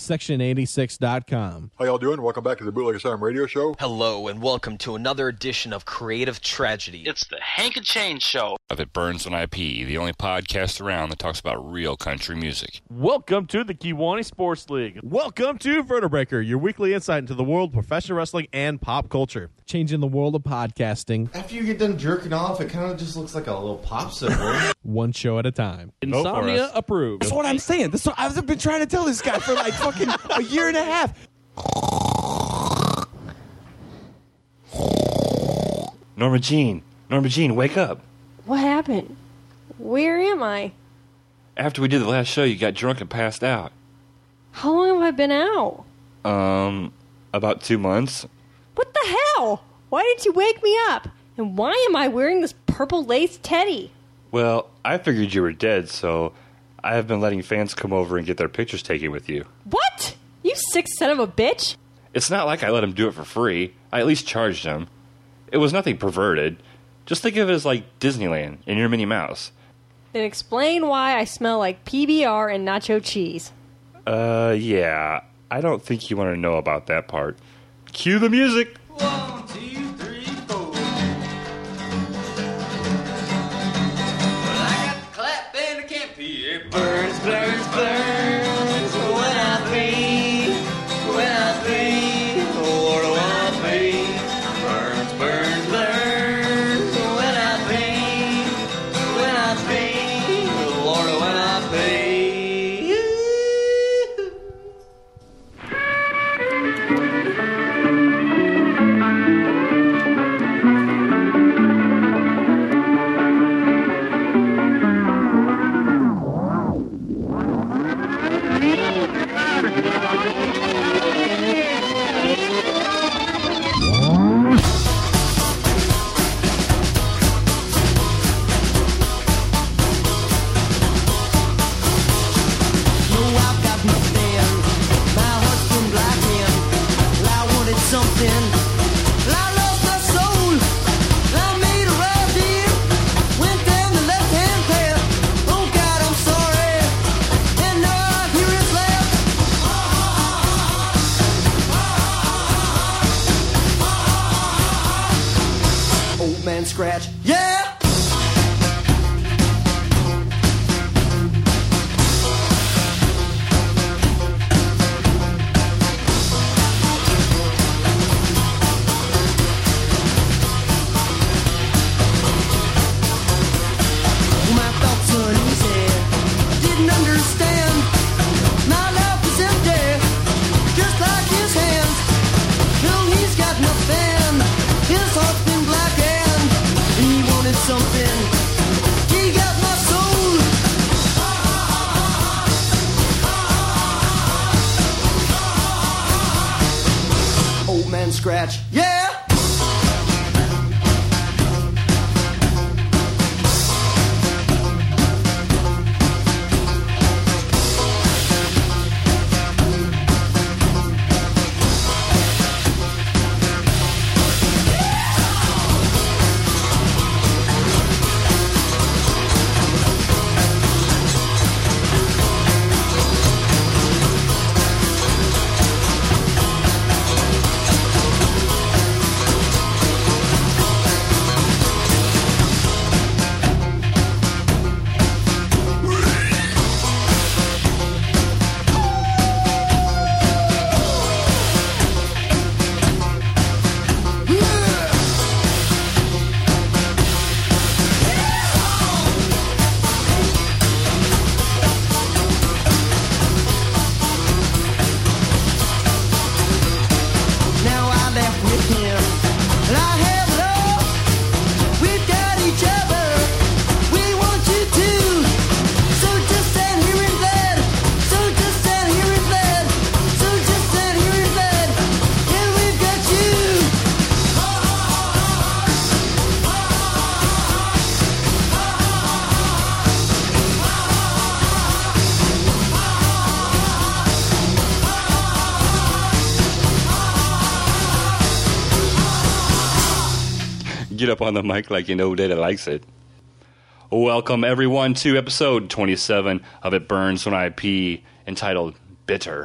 Section86.com. How y'all doing? Welcome back to the Bootleg Asylum Radio Show. Hello, and welcome to another edition of Creative Tragedy. It's the Hank and Chain Show. It Burns on IP, the only podcast around that talks about real country music. Welcome to the Kiwani Sports League. Welcome to Vertebreaker, your weekly insight into the world of professional wrestling and pop culture. Changing the world of podcasting. After you get done jerking off, it kind of just looks like a little popsicle. One show at a time. Insomnia approved. That's what I'm saying. That's what I've been trying to tell this guy for like fucking a year and a half. Norma Jean, wake up. What happened? Where am I? After we did the last show, you got drunk and passed out. How long have I been out? About 2 months. What the hell? Why didn't you wake me up? And why am I wearing this purple lace teddy? Well, I figured you were dead, so I have been letting fans come over and get their pictures taken with you. What? You sick son of a bitch? It's not like I let them do it for free. I at least charged them. It was nothing perverted. Just think of it as like Disneyland and your Minnie Mouse. Then explain why I smell like PBR and nacho cheese. Yeah. I don't think you want to know about that part. Cue the music! 1, 2, 3, 4. Well, I got the clap and I can't pee. It burns, burns, burns. When I pee, Lord, when I pee. Burns, burns, burns. When I pee, Lord, when I pee. Scratch. Yeah! My thoughts uneasy. Didn't understand. My life is empty. Just like his hands. No, he's got nothing. His heart's been blackened. He wanted something. He got my soul. Old man Scratch. Yeah! Get up on the mic like you know that it likes it. Welcome, everyone, to episode 27 of It Burns on IP, entitled Bitter.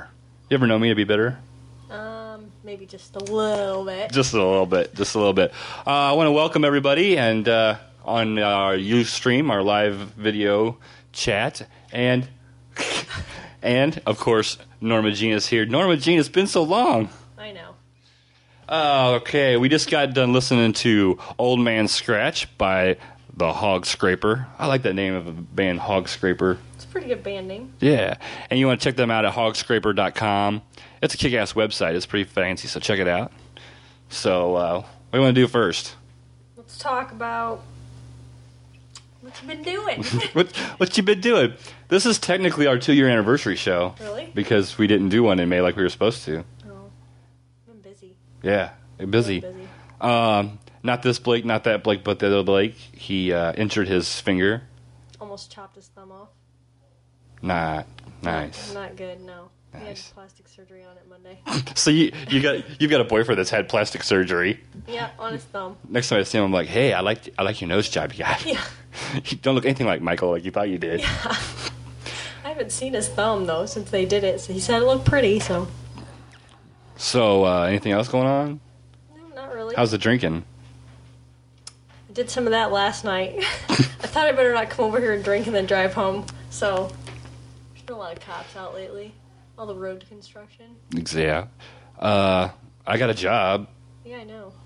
You ever know me to be bitter? Maybe just a little bit. Just a little bit. I want to welcome everybody and on our Ustream, our live video chat, and of course Norma Jean is here. Norma Jean, it's been so long. I know. Okay, we just got done listening to Old Man Scratch by the Hog Scraper. I like that name of a band, Hog Scraper. It's a pretty good band name. Yeah, and you want to check them out at hogscraper.com. It's a kick-ass website. It's pretty fancy, so check it out. So, what do you want to do first? Let's talk about what you've been doing. What you been doing? This is technically our 2-year anniversary show. Really? Because we didn't do one in May like we were supposed to. Oh, I've been busy. Yeah, busy. Busy. Not this Blake, not that Blake, but the other Blake. He injured his finger. Almost chopped his thumb off. Not nice. Not good, no. He had Nice. plastic surgery on it Monday. So you've got a boyfriend that's had plastic surgery. Yeah, on his thumb. Next time I see him, I'm like, hey, I like your nose job you got. Yeah. You don't look anything like Michael, like you thought you did. I haven't seen his thumb, though, since they did it. So he said it looked pretty, so. So, anything else going on? No, not really. How's the drinking? I did some of that last night. I thought I better not come over here and drink and then drive home. So, there's been a lot of cops out lately. All the road construction. Yeah. I got a job. Yeah, I know.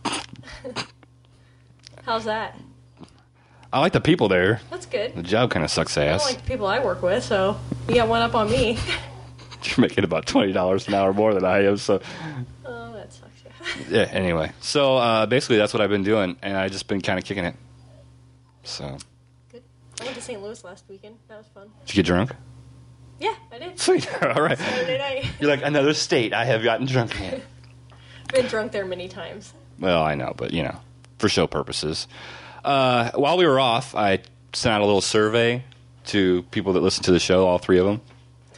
How's that? I like the people there. That's good. The job kind of sucks I ass. don't like the people I work with, so you got one up on me. You're making about $20 an hour more than I am, so... Oh, that sucks, yeah. Yeah, anyway. So, basically, that's what I've been doing, and I've just been kind of kicking it. So... Good. I went to St. Louis last weekend. That was fun. Did you get drunk? Yeah, I did. Sweet. All right. Saturday night. You're like, another state I have gotten drunk in. Been drunk there many times. Well, I know, but, for show purposes. While we were off, I sent out a little survey to people that listen to the show, all 3 of them.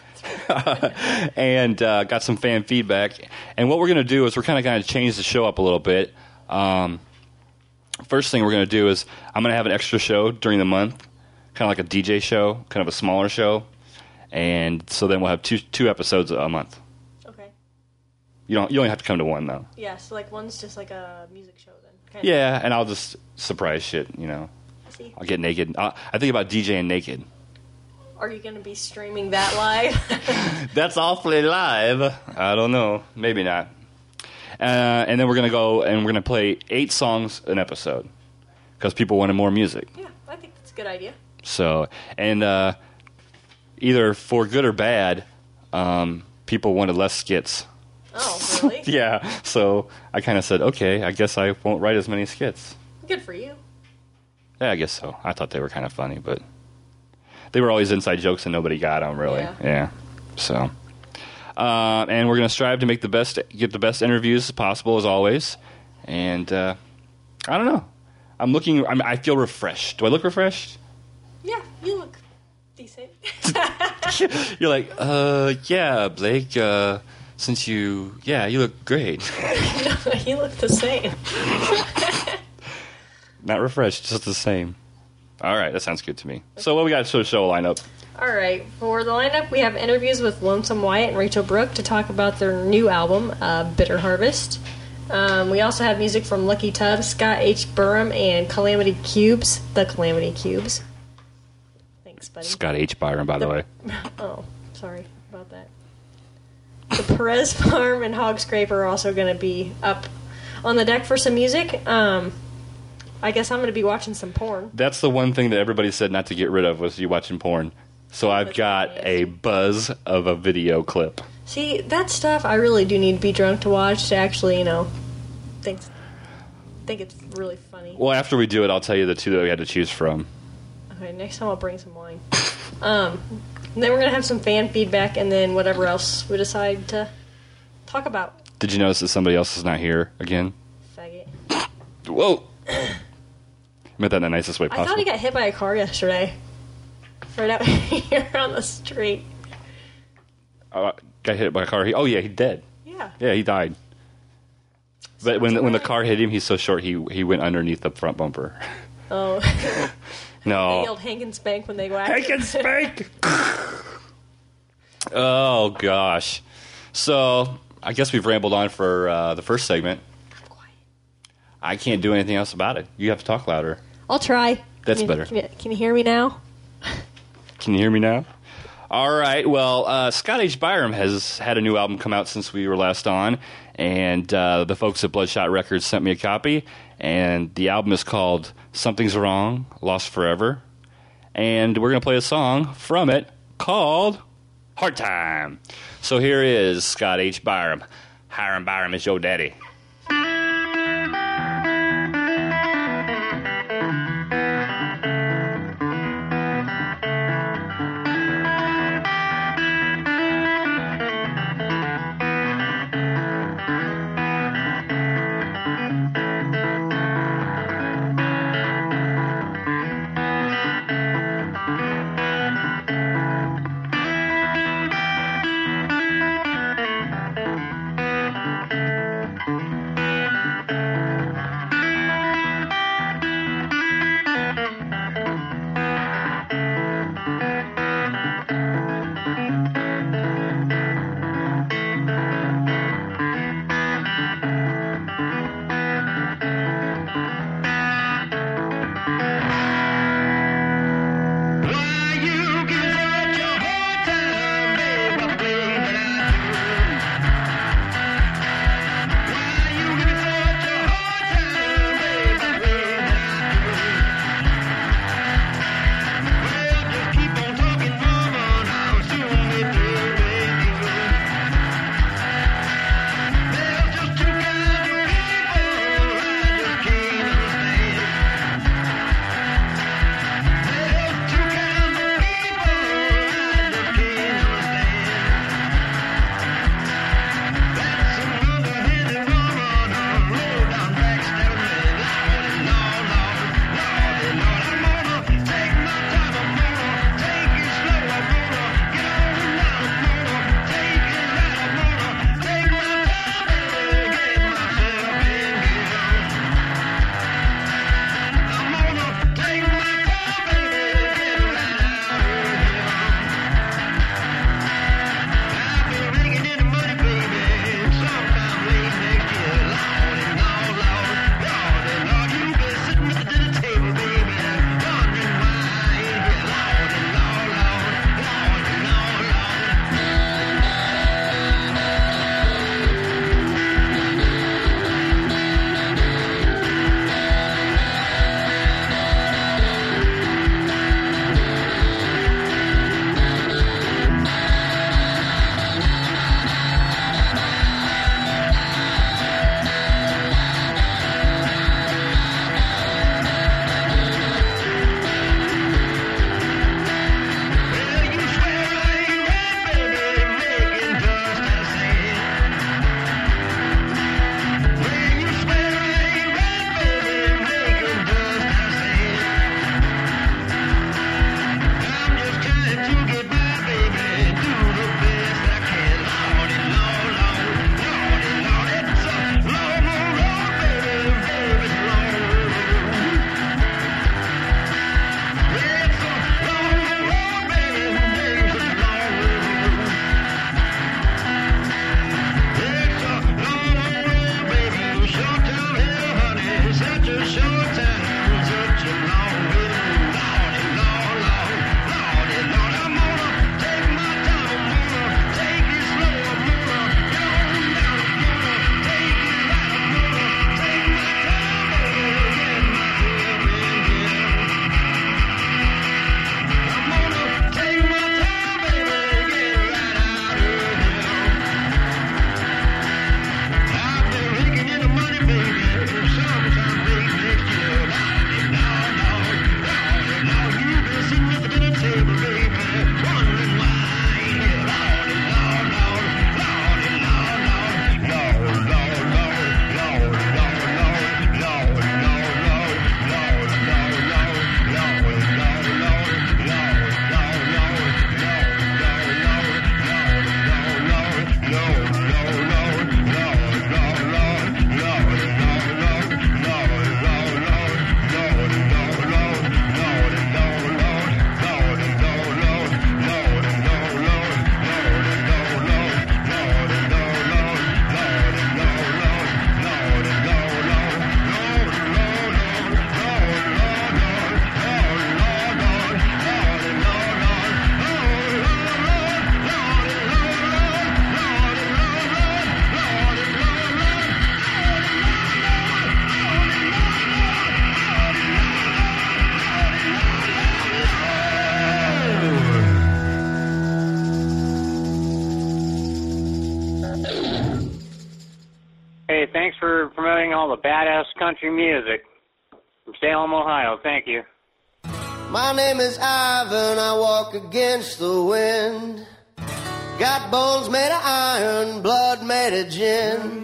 And got some fan feedback. And what we're going to do is we're kind of going to change the show up a little bit. First thing we're going to do is I'm going to have an extra show during the month, kind of like a DJ show, kind of a smaller show. And so then we'll have two episodes a month. Okay. You only have to come to one, though. Yeah, so like one's just like a music show then. Kind Yeah, and I'll just surprise shit, See. I'll get naked. I think about DJing naked. Are you going to be streaming that live? That's awfully live. I don't know. Maybe not. And then we're going to go and we're going to play 8 songs an episode because people wanted more music. Yeah, I think that's a good idea. So, and either for good or bad, people wanted less skits. Oh, really? Yeah, so I kind of said, okay, I guess I won't write as many skits. Good for you. Yeah, I guess so. I thought they were kind of funny, but they were always inside jokes and nobody got them, really. Yeah. So, and we're going to strive to get the best interviews as possible, as always. And I don't know. I feel refreshed. Do I look refreshed? Yeah, you look decent. You're like, yeah, Blake, since you look great. You look the same. Not refreshed, just the same. All right, that sounds good to me. So what we got to show lineup? All right, for the lineup, we have interviews with Lonesome Wyatt and Rachel Brooke to talk about their new album, Bitter Harvest. We also have music from Lucky Tubbs, Scott H. Burham, and Calamity Cubes, the Calamity Cubes. Thanks, buddy. Scott H. Byron, by the way. Oh, sorry about that. The Perez Farm and Hog Scraper are also going to be up on the deck for some music. I guess I'm going to be watching some porn. That's the one thing that everybody said not to get rid of was you watching porn. So I've got a buzz of a video clip. See, that stuff I really do need to be drunk to watch to actually, think it's really funny. Well, after we do it, I'll tell you the 2 that we had to choose from. Okay, next time I'll bring some wine. And then we're going to have some fan feedback and then whatever else we decide to talk about. Did you notice that somebody else is not here again? Faggot. Whoa! I meant that in the nicest way I possible. thought he got hit by a car yesterday. Right out here on the street. Got hit by a car. He's dead. Yeah. Yeah, he died. But when the car hit him, he's so short he went underneath the front bumper. Oh. No. They yelled Hank and Spank when they whacked Hank and Spank! Oh, gosh. So I guess we've rambled on for the first segment. I can't do anything else about it. You have to talk louder. I'll try. That's better. Can you hear me now? Can you hear me now? All right. Well, Scott H. Byram has had a new album come out since we were last on, and the folks at Bloodshot Records sent me a copy, and the album is called Something's Wrong, Lost Forever, and we're going to play a song from it called Hard Time. So here is Scott H. Byram. Hiram Byram is your daddy. thanks for promoting all the badass country music from Salem, Ohio. Thank you. My name is Ivan, I walk against the wind. Got bones made of iron, blood made of gin.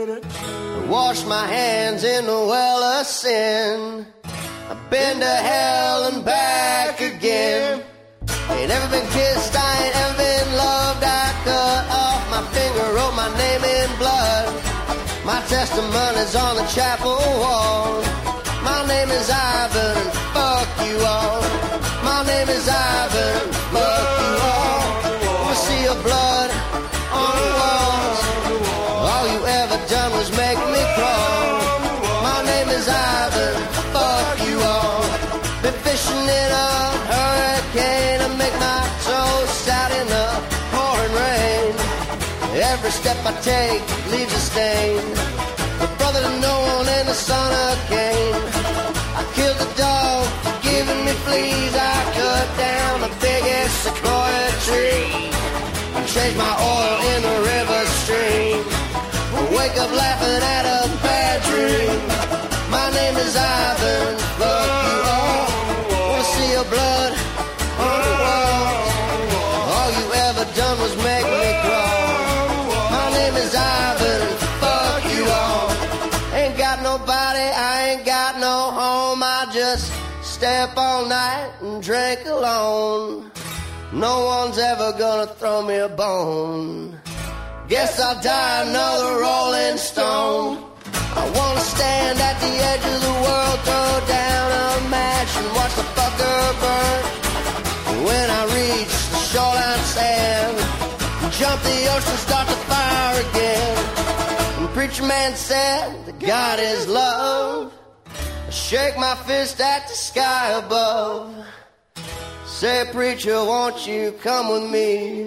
I wash my hands in the well of sin. I've been to hell and back again. Ain't ever been kissed, I ain't ever been loved. I cut off my finger, wrote my name in blood. My testimony's on the chapel wall. My name is Ivan, and fuck you all. My name is Ivan, fuck you all. I see your blood on the walls. All you ever done was make me crawl. My name is Ivan, fuck you all. Been fishing in a hurricane. I make my toast out in the pouring rain. Every step I take leaves a stain. The brother to no one and the son of Cain. I killed the dog for giving me fleas. I cut down the biggest sequoia tree and changed my oil in the river stream. Wake up laughing at a bad dream. My name is Ivan, fuck you all. Wanna see your blood on the walls. All you ever done was make me crawl. My name is Ivan, fuck you all. Ain't got nobody, I ain't got no home. I just stay up all night and drink alone. No one's ever gonna throw me a bone. Guess I'll die another rolling stone. I wanna stand at the edge of the world, throw down a match and watch the fucker burn. When I reach the shoreline sand, jump the ocean, start the fire again. And preacher man said that God is love. I shake my fist at the sky above. Say, preacher, won't you come with me?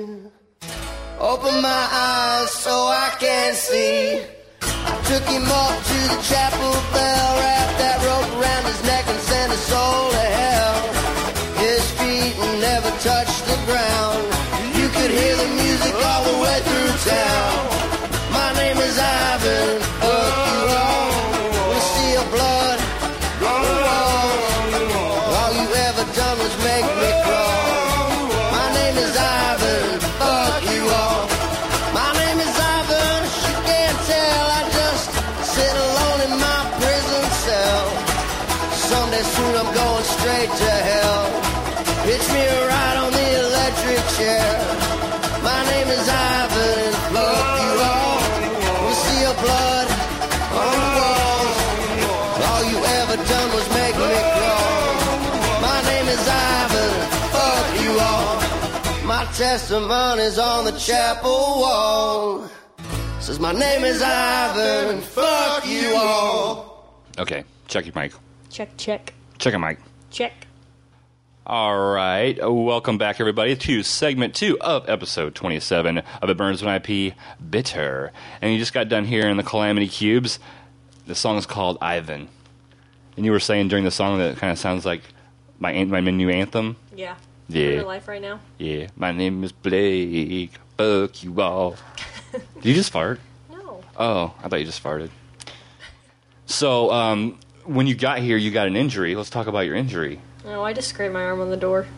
Open my eyes so I can see. I took him up to the chapel bell, wrapped that rope around his neck and sent his soul to hell. His feet never touched the ground. You could hear the music all the way through town. My name is Ivan, fuck you all. We see your blood on the walls. All you ever done was make me crawl. My name is Ivan, fuck you all. My name is Ivan, you can't tell. I just sit alone in my prison cell. Someday soon I'm going straight to hell. Pitch me a ride on the electric chair. My name is Ivan, fuck you all. We see your blood on the walls. All you ever done was make me crawl. My name is Ivan, fuck you all. My testimony's on the chapel wall. Says my name is Ivan, fuck you all. Okay, check your mic. Check, check, Check your mic. check. All right. Welcome back, everybody, to segment 2 of episode 27 of It Burns When I Pee, Bitter. And you just got done hearing the Calamity Cubes. The song is called Ivan. And you were saying during the song that it kind of sounds like my new anthem. Yeah. Yeah. In your life right now? Yeah. My name is Blake. Fuck you all. Did you just fart? No. Oh, I thought you just farted. So, when you got here, you got an injury. Let's talk about your injury. No, I just scraped my arm on the door.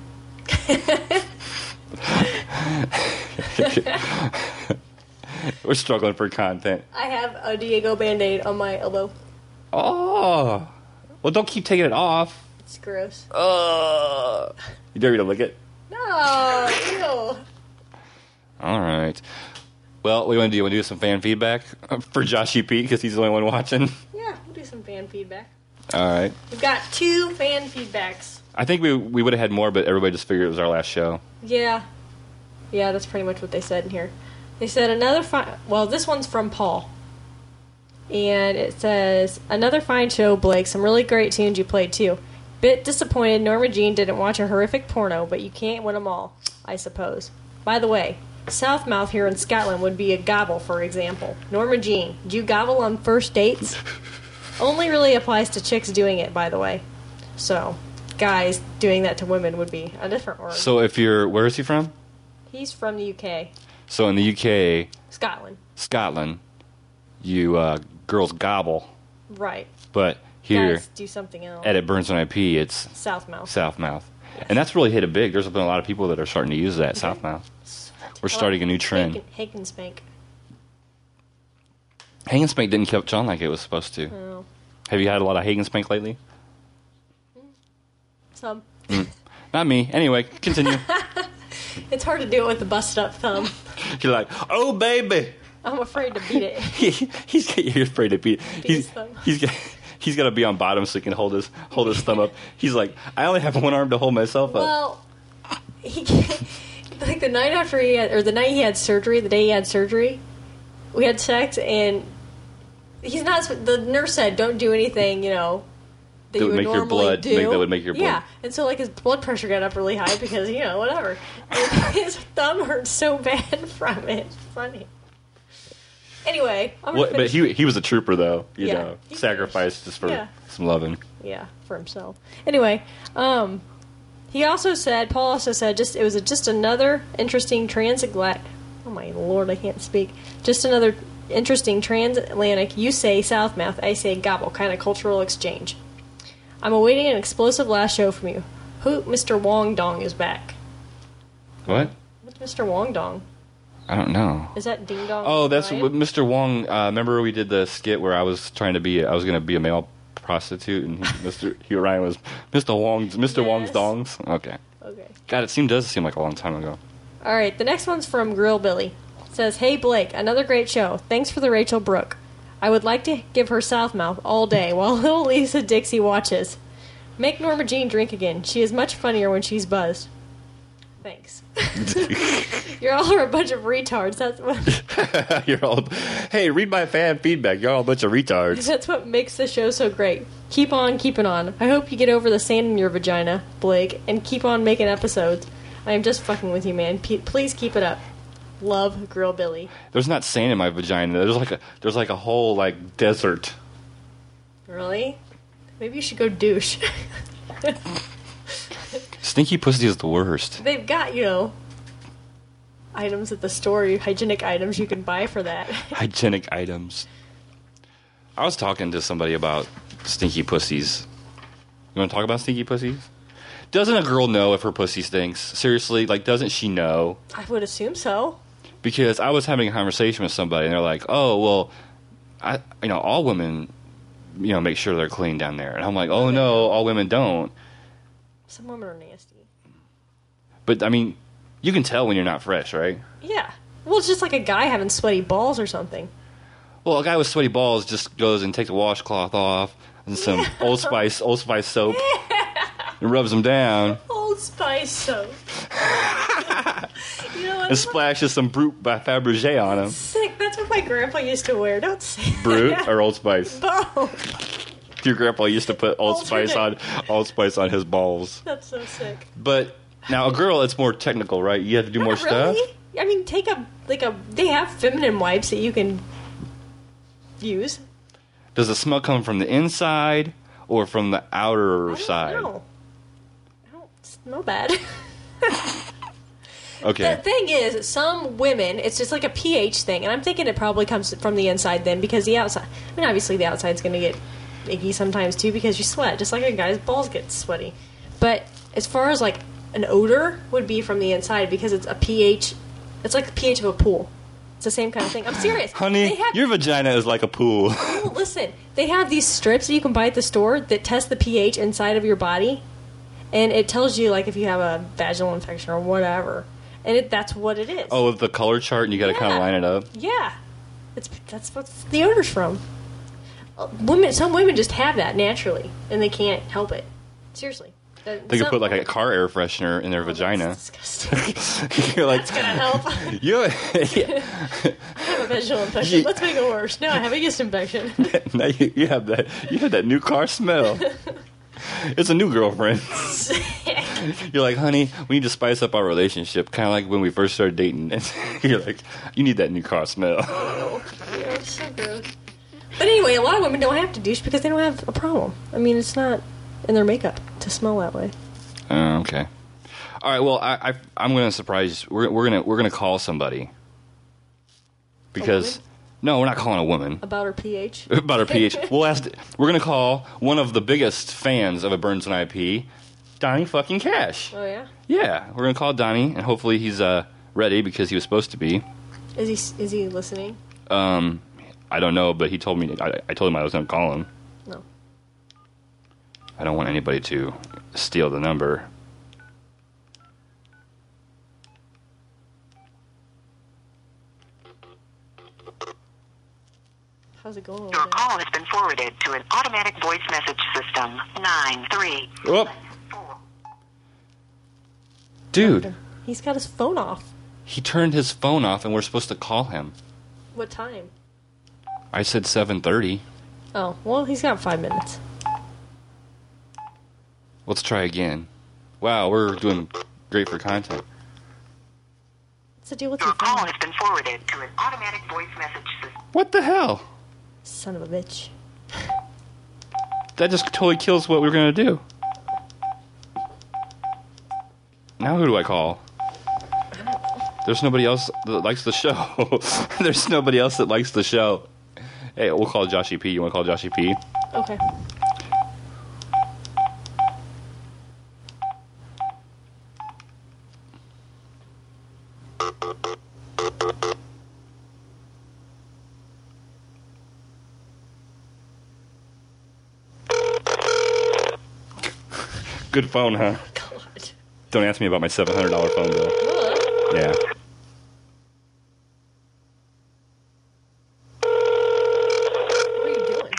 We're struggling for content. I have a Diego Band-Aid on my elbow. Oh. Well, don't keep taking it off. It's gross. You dare me to lick it? No, ew. All right. Well, what do you want to do? You want to do some fan feedback for Joshy Pete because he's the only one watching? Yeah, we'll do some fan feedback. All right. We've got 2 fan feedbacks. I think we would have had more, but everybody just figured it was our last show. Yeah. Yeah, that's pretty much what they said in here. They said well, this one's from Paul. And it says, another fine show, Blake. Some really great tunes you played, too. Bit disappointed Norma Jean didn't watch a horrific porno, but you can't win them all, I suppose. By the way, Southmouth here in Scotland would be a gobble, for example. Norma Jean, do you gobble on first dates? Only really applies to chicks doing it, by the way. So, guys doing that to women would be a different word. So where is he from? He's from the UK. So in the UK... Scotland. girls gobble. Right. But here, Guys do something else. at Burns on IP, it's Southmouth. And that's really hit it big. There's been a lot of people that are starting to use that, Southmouth. We're starting a new trend. Hake and Spank. Hang and Spank didn't catch on like it was supposed to. Oh. Have you had a lot of Hang and Spank lately? Some. Not me. Anyway, continue. It's hard to do it with the busted up thumb. You're like, oh, baby. I'm afraid to beat it. You're afraid to beat it. He's got to be on bottom so he can hold his thumb up. He's like, I only have one arm to hold myself up. Well, like the night after the night he had surgery, the day he had surgery, we had sex, and he's not. The nurse said, "Don't do anything, that you would normally do." That would make your blood. Yeah, and so like his blood pressure got up really high because whatever. And his thumb hurt so bad from it. It's funny. Anyway, but he was a trooper though. You know, he sacrificed just for some loving. Yeah, for himself. Anyway, Paul also said, it was just another interesting transatlantic. Oh my lord, I can't speak. Just another interesting transatlantic. You say Southmouth, I say gobble. Kind of cultural exchange. I'm awaiting an explosive last show from you. Who, Mr. Wong Dong is back. What? What's Mr. Wong Dong? I don't know. Is that Ding Dong? Oh, that's what Mr. Wong. Remember we did the skit where I was going to be a male prostitute, and Hugh Ryan was Mr. Wong's dongs. Okay. God, it does seem like a long time ago. All right, the next one's from Grill Billy. It says, "Hey Blake, another great show. Thanks for the Rachel Brooke. I would like to give her Southmouth all day while little Lisa Dixie watches. Make Norma Jean drink again. She is much funnier when she's buzzed." Thanks. You're all a bunch of retards. That's what. You're all. Hey, read my fan feedback. You're all a bunch of retards. That's what makes the show so great. Keep on keeping on. I hope you get over the sand in your vagina, Blake, and keep on making episodes. I am just fucking with you, man. Please keep it up. Love, Grill Billy. There's not sand in my vagina. There's like a whole like desert. Really? Maybe you should go douche. Stinky pussy is the worst. They've got, items at the store, hygienic items you can buy for that. Hygienic items. I was talking to somebody about stinky pussies. You want to talk about stinky pussies? Doesn't a girl know if her pussy stinks? Seriously, doesn't she know? I would assume so. Because I was having a conversation with somebody, and they're like, "Oh, well, all women, make sure they're clean down there." And I'm like, "Oh no, all women don't." Some women are nasty. But I mean, you can tell when you're not fresh, right? Yeah. Well, it's just like a guy having sweaty balls or something. Well, a guy with sweaty balls just goes and takes a washcloth off and some Old Spice soap and rubs them down. Old Spice soap. And splashes some Brut by Fabergé on them. Sick. That's what my grandpa used to wear. Don't say that. Brut or Old Spice? Both. Your grandpa used to put Old Spice on his balls. That's so sick. But now a girl, it's more technical, right? You have to do more stuff. I mean, they have feminine wipes that you can use. Does the smell come from the inside or from the outer side? I don't smell bad. Okay. The thing is, some women, it's just like a pH thing, and I'm thinking it probably comes from the inside then, because the outside, I mean, obviously the outside's going to get icky sometimes too because you sweat, just like a guy's balls get sweaty. But as far as like an odor would be from the inside, because it's a pH, it's like the pH of a pool. It's the same kind of thing. I'm serious. Honey, your vagina is like a pool. Oh, listen, they have these strips that you can buy at the store that test the pH inside of your body, and it tells you like if you have a vaginal infection or whatever. And that's what it is. Oh, with the color chart, and you got to kind of line it up. Yeah, that's what the odor's from. Some women just have that naturally, and they can't help it. Seriously, they could put like a car air freshener in their vagina. That's disgusting. You're like, that's gonna help. Yeah. I have a vaginal infection. Let's make it worse. No, I have a yeast infection. Now you have that. You have that new car smell. It's a new girlfriend. You're like, honey, we need to spice up our relationship, kind of like when we first started dating. And you're like, you need that new car smell. Oh, yeah, it's so gross. But anyway, a lot of women don't have to douche because they don't have a problem. I mean, it's not in their makeup to smell that way. Okay. All right. Well, I'm going to surprise. We're going to call somebody because No, we're not calling a woman. About her pH? About her pH. We're going to call one of the biggest fans of A Burns and IP, Donnie fucking Cash. Oh, yeah? Yeah, we're going to call Donnie, and hopefully he's ready because he was supposed to be. Is he listening? I don't know, but he told me. I told him I was going to call him. No. I don't want anybody to steal the number. How's it going? Your call has been forwarded to an automatic voice message system. 93. Whoop. Dude. He's got his phone off. He turned his phone off, and we're supposed to call him. What time? I said 7:30. Oh, well, he's got 5 minutes. Let's try again. Wow, we're doing great for content. What's the deal with your your call phone? has been forwarded to an automatic voice message system. What the hell? Son of a bitch. That just totally kills what we're going to do. Now who do I call? There's nobody else that likes the show. There's nobody else that likes the show. Hey, we'll call Joshy P. You want to call Joshy P? Okay. Good phone, huh? God. Don't ask me about my $700 phone bill. Yeah. What are you doing?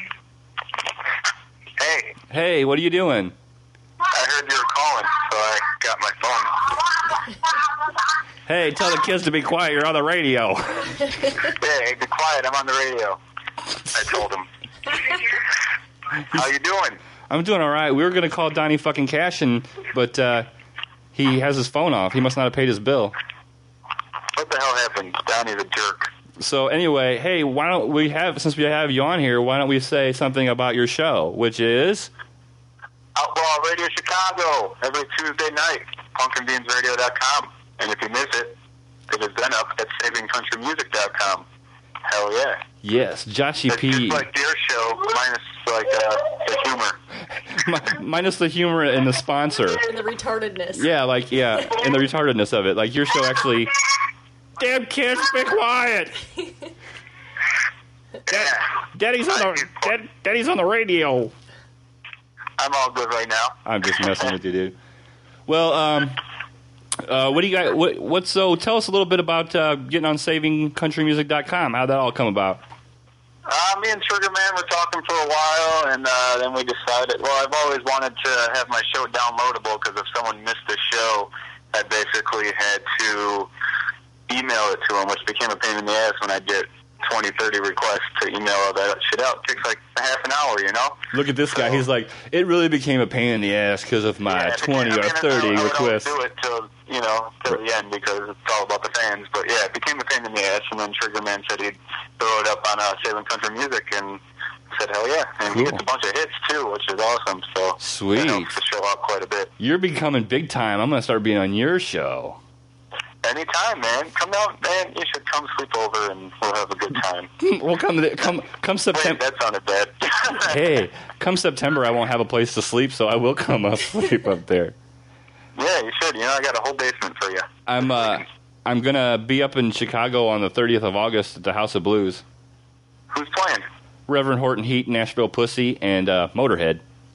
Hey, Hey, what are you doing? I heard you were calling, so I got my phone. Hey, tell the kids to be quiet. You're on the radio. Hey, be quiet. I'm on the radio. I told him. How you doing? I'm doing all right. We were going to call Donnie fucking Cash, but he has his phone off. He must not have paid his bill. What the hell happened? Donnie's a jerk. So anyway, hey, why don't we since we have you on here, why don't we say something about your show, which is Outlaw Radio Chicago, every Tuesday night, pumpkinbeansradio.com. And if you miss it, it is then up at savingcountrymusic.com. Hell yeah. yes, Joshy It's P. just like your show, minus like the humor. Minus the humor and the sponsor. And the retardedness. Yeah, and the retardedness of it. Like your show actually. Damn kids, be quiet. Daddy's on the radio. I'm all good right now. I'm just messing with you, dude. Well, what do you got? So tell us a little bit about getting on SavingCountryMusic.com. How'd that all come about? Me and Triggerman were talking for a while, and then we decided, well, I've always wanted to have my show downloadable, because if someone missed the show, I basically had to email it to them, which became a pain in the ass when I get 20, 30 requests to email all that shit out. It takes like a half an hour, you know? Look at this guy. He's like, it really became a pain in the ass because of my 20 or 30 requests. I don't do it till the end, because it's all about the fans. But yeah, it became a pain in the ass, and then Triggerman said he'd throw it up on Saving Country Music, and said, hell yeah. And he gets a bunch of hits, too, which is awesome. So sweet. That helps the show out quite a bit. You're becoming big time. I'm going to start being on your show. Anytime, man. Come down, man. You should come sleep over, and we'll have a good time. Well, come September. Wait, that sounded bad. Hey, come September, I won't have a place to sleep, so I will come up sleep up there. Yeah, you should. I got a whole basement for you. I'm gonna be up in Chicago on the 30th of August at the House of Blues. Who's playing? Reverend Horton Heat, Nashville Pussy, and Motorhead.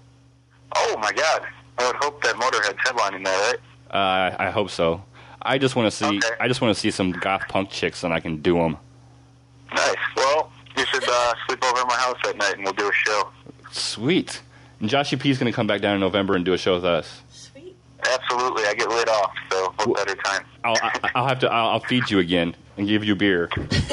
Oh my God! I would hope that Motorhead's headlining that, right? I hope so. I just want to see. Okay. I just want to see some goth punk chicks, and I can do them. Nice. Well, you should sleep over at my house that night, and we'll do a show. Sweet. And Joshy P's going to come back down in November and do a show with us. Sweet. Absolutely. I get laid off, so what better time? I'll feed you again and give you beer.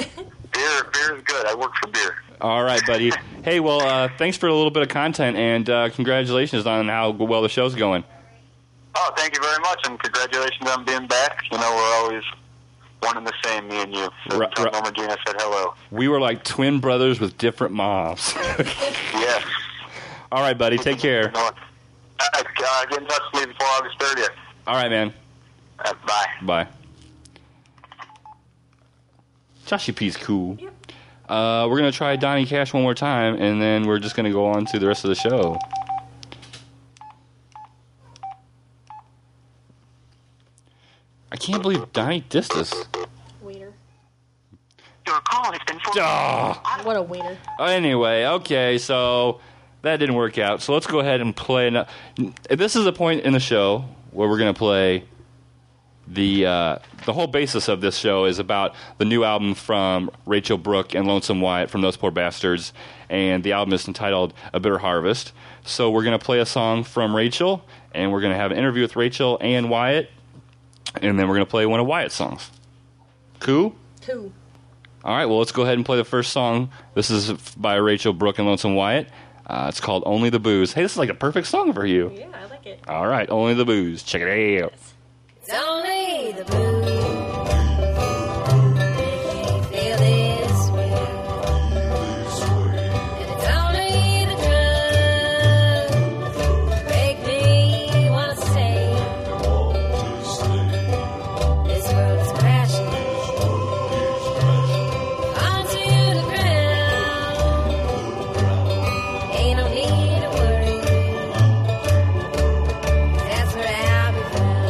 Beer is good. I work for beer. All right, buddy. Hey, well, thanks for a little bit of content, and congratulations on how well the show's going. Oh, thank you very much, and congratulations on being back. We're always one and the same, me and you. So tell Mama Gina said hello. We were like twin brothers with different moms. Yes. All right, buddy. Take care. Get in touch with me before August 30th. All right, man. Bye. Bye. Joshy P's cool. Yep. We're going to try Donnie Cash one more time, and then we're just going to go on to the rest of the show. I can't believe Donnie dissed us. Wiener. Your call has been forwarded. What a wiener. Anyway, okay, so that didn't work out. So let's go ahead and play. This is a point in the show where we're going to play the whole basis of this show is about the new album from Rachel Brooke and Lonesome Wyatt from Those Poor Bastards, and the album is entitled A Bitter Harvest. So we're going to play a song from Rachel, and we're going to have an interview with Rachel and Wyatt, and then we're going to play one of Wyatt's songs. Cool? Cool. All right, well, let's go ahead and play the first song. This is by Rachel Brooke and Lonesome Wyatt. It's called Only the Booze. Hey, this is like a perfect song for you. Yeah, I like it. All right, Only the Booze. Check it out. It's only the blues. Make me feel this way. And it's only the drugs make me want to stay. This world is crashing onto the ground. Ain't no need to worry. That's where I'll be found.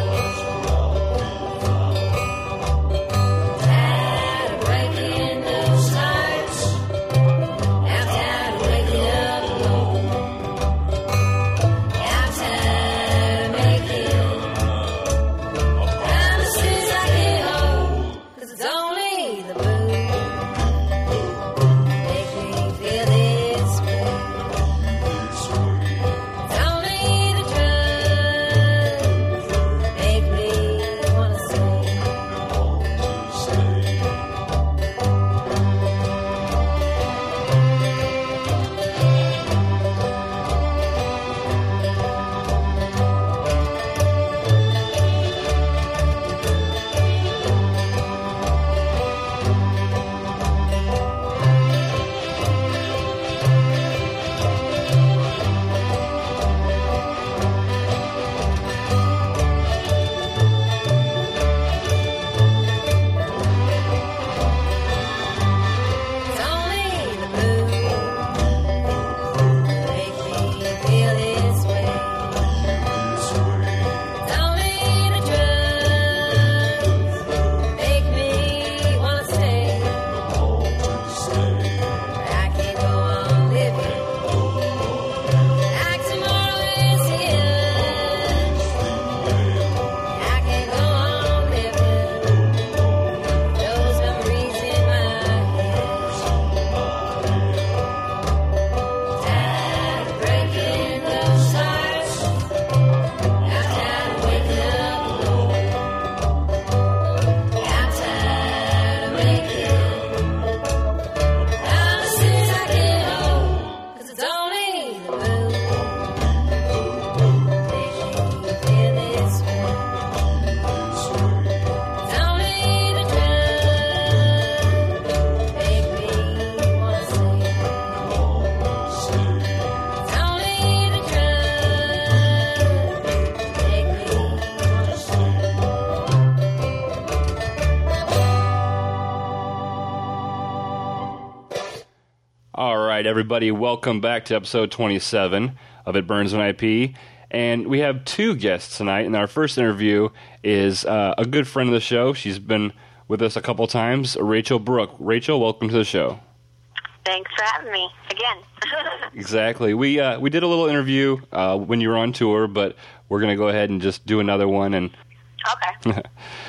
right, everybody, welcome back to episode 27 of It Burns When I Pee. And we have two guests tonight, and our first interview is a good friend of the show. She's been with us a couple times, Rachel Brooke. Rachel, welcome to the show. Thanks for having me again. Exactly. We did a little interview when you were on tour, but we're going to go ahead and just do another one. And okay.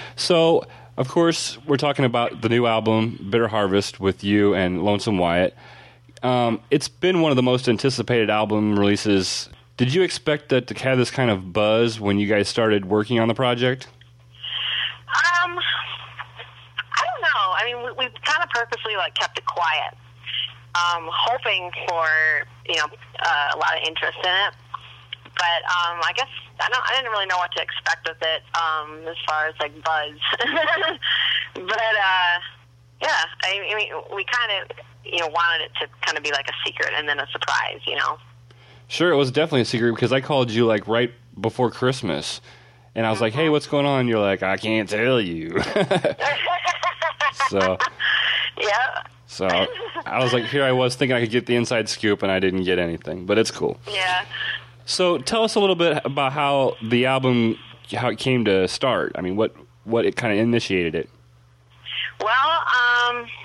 So, of course, we're talking about the new album, Bitter Harvest, with you and Lonesome Wyatt. It's been one of the most anticipated album releases. Did you expect that to have this kind of buzz when you guys started working on the project? I don't know. I mean, we kind of purposely kept it quiet, hoping for a lot of interest in it. But I guess I didn't really know what to expect with it as far as buzz. But yeah, I mean, we kind of wanted it to kind of be like a secret and then a surprise, Sure, it was definitely a secret because I called you right before Christmas, and I was like, "Hey, what's going on?" And you're like, "I can't tell you." So, yeah. So I was like, here I was thinking I could get the inside scoop, and I didn't get anything. But it's cool. Yeah. So tell us a little bit about how the album, how it came to start. I mean, what it kind of initiated it. Well,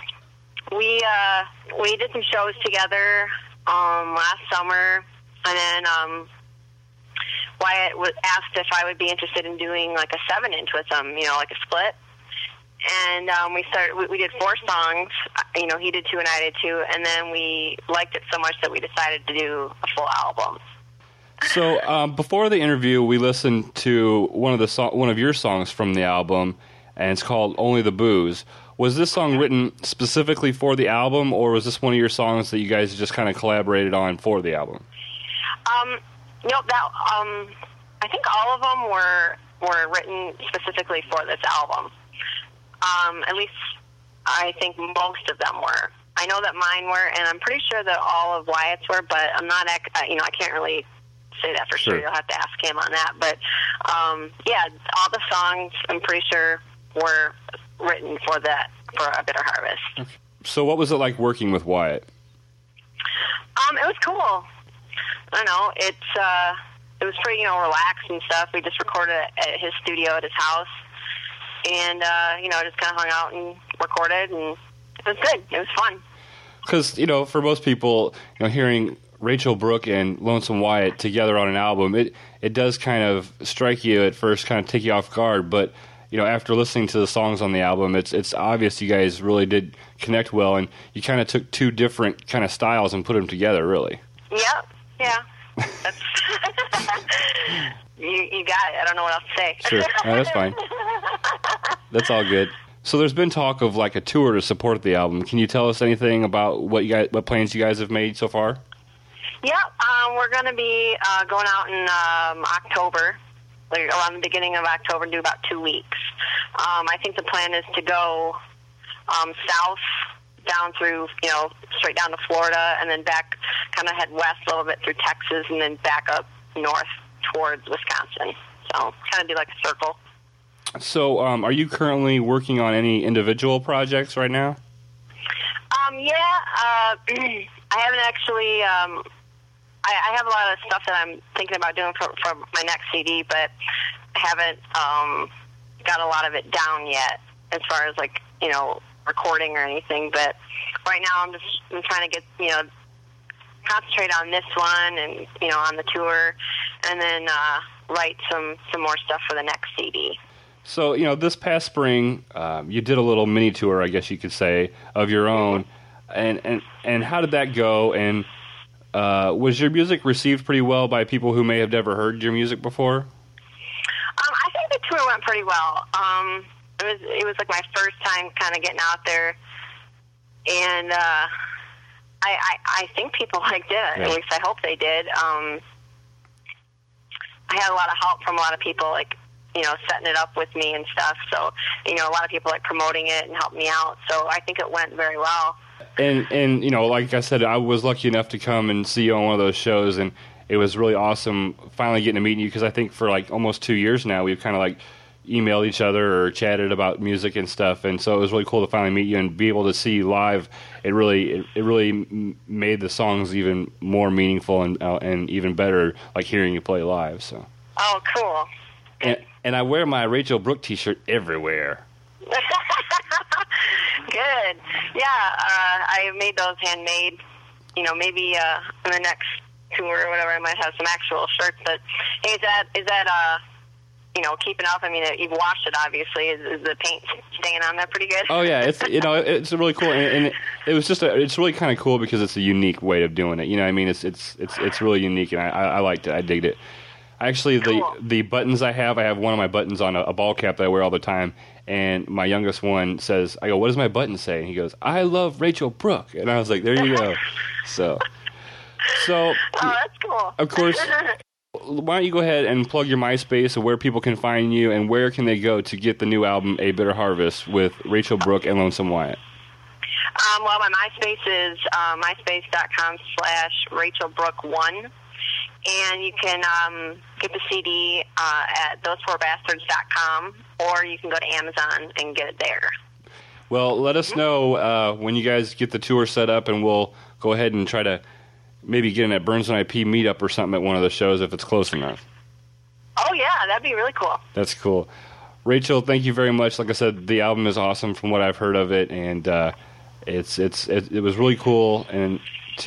we did some shows together last summer, and then Wyatt was asked if I would be interested in doing like a 7-inch with him, like a split. And we did 4 songs. He did 2 and I did 2, and then we liked it so much that we decided to do a full album. So before the interview, we listened to one of your songs from the album, and it's called "Only the Booze." Was this song written specifically for the album, or was this one of your songs that you guys just kind of collaborated on for the album? I think all of them were written specifically for this album. At least I think most of them were. I know that mine were, and I'm pretty sure that all of Wyatt's were, but I'm not, I can't really say that for sure. You'll have to ask him on that. But, all the songs, I'm pretty sure, were written for A Bitter Harvest. So what was it like working with Wyatt? It was cool. I don't know. It was pretty, relaxed and stuff. We just recorded at his studio at his house. And, just kind of hung out and recorded, and it was good. It was fun. Because, for most people, hearing Rachel Brooke and Lonesome Wyatt together on an album, it does kind of strike you at first, kind of take you off guard. But, after listening to the songs on the album, it's obvious you guys really did connect well, and you kind of took 2 different kind of styles and put them together, really. Yep. Yeah. That's you got it. I don't know what else to say. Sure. No, that's fine. That's all good. So there's been talk of like a tour to support the album. Can you tell us anything about what plans you guys have made so far? Yep. We're going to be going out in October, around the beginning of October, and do about 2 weeks. I think the plan is to go south down through, straight down to Florida, and then back, kind of head west a little bit through Texas, and then back up north towards Wisconsin. So kind of do like a circle. So are you currently working on any individual projects right now? I haven't actually. I have a lot of stuff that I'm thinking about doing for my next CD, but I haven't got a lot of it down yet as far as recording or anything. But right now I'm trying to get concentrate on this one and on the tour, and then write some more stuff for the next CD. So this past spring you did a little mini tour, I guess you could say, of your own, and how did that go? And was your music received pretty well by people who may have never heard your music before? I think the tour went pretty well. It was like my first time kind of getting out there, and I think people liked it. Yeah. At least I hope they did. I had a lot of help from a lot of people, setting it up with me and stuff. So, a lot of people promoting it and helping me out. So I think it went very well. And like I said, I was lucky enough to come and see you on one of those shows, and it was really awesome finally getting to meet you, because I think for almost 2 years now we've kind of emailed each other or chatted about music and stuff, and so it was really cool to finally meet you and be able to see you live. It really made the songs even more meaningful and even better, hearing you play live. So. Oh, cool. And I wear my Rachel Brooke T-shirt everywhere. Good. Yeah, I made those handmade. Maybe in the next tour or whatever, I might have some actual shirts. But hey, is that keeping up? I mean, you've washed it, obviously. Is the paint staying on there pretty good? Oh yeah, it's it's really cool, and it was just it's really kind of cool because it's a unique way of doing it. I mean, it's really unique, and I liked it. I digged it. Actually, cool. the buttons I have one of my buttons on a ball cap that I wear all the time, and my youngest one says, I go, "What does my button say?" And he goes, "I love Rachel Brooke," and I was like, "There you go." So oh, that's cool. Of course. Why don't you go ahead and plug your MySpace of where people can find you, and where can they go to get the new album, A Bitter Harvest, with Rachel Brooke and Lonesome Wyatt? Well, my MySpace is myspace.com/RachelBrooke1. And you can get the CD at thosefourbastards.com, or you can go to Amazon and get it there. Well, let us know when you guys get the tour set up, and we'll go ahead and try to maybe get in at Burns and IP meetup or something at one of the shows if it's close enough. Oh, yeah, that'd be really cool. That's cool. Rachel, thank you very much. Like I said, the album is awesome from what I've heard of it, and it was really cool. And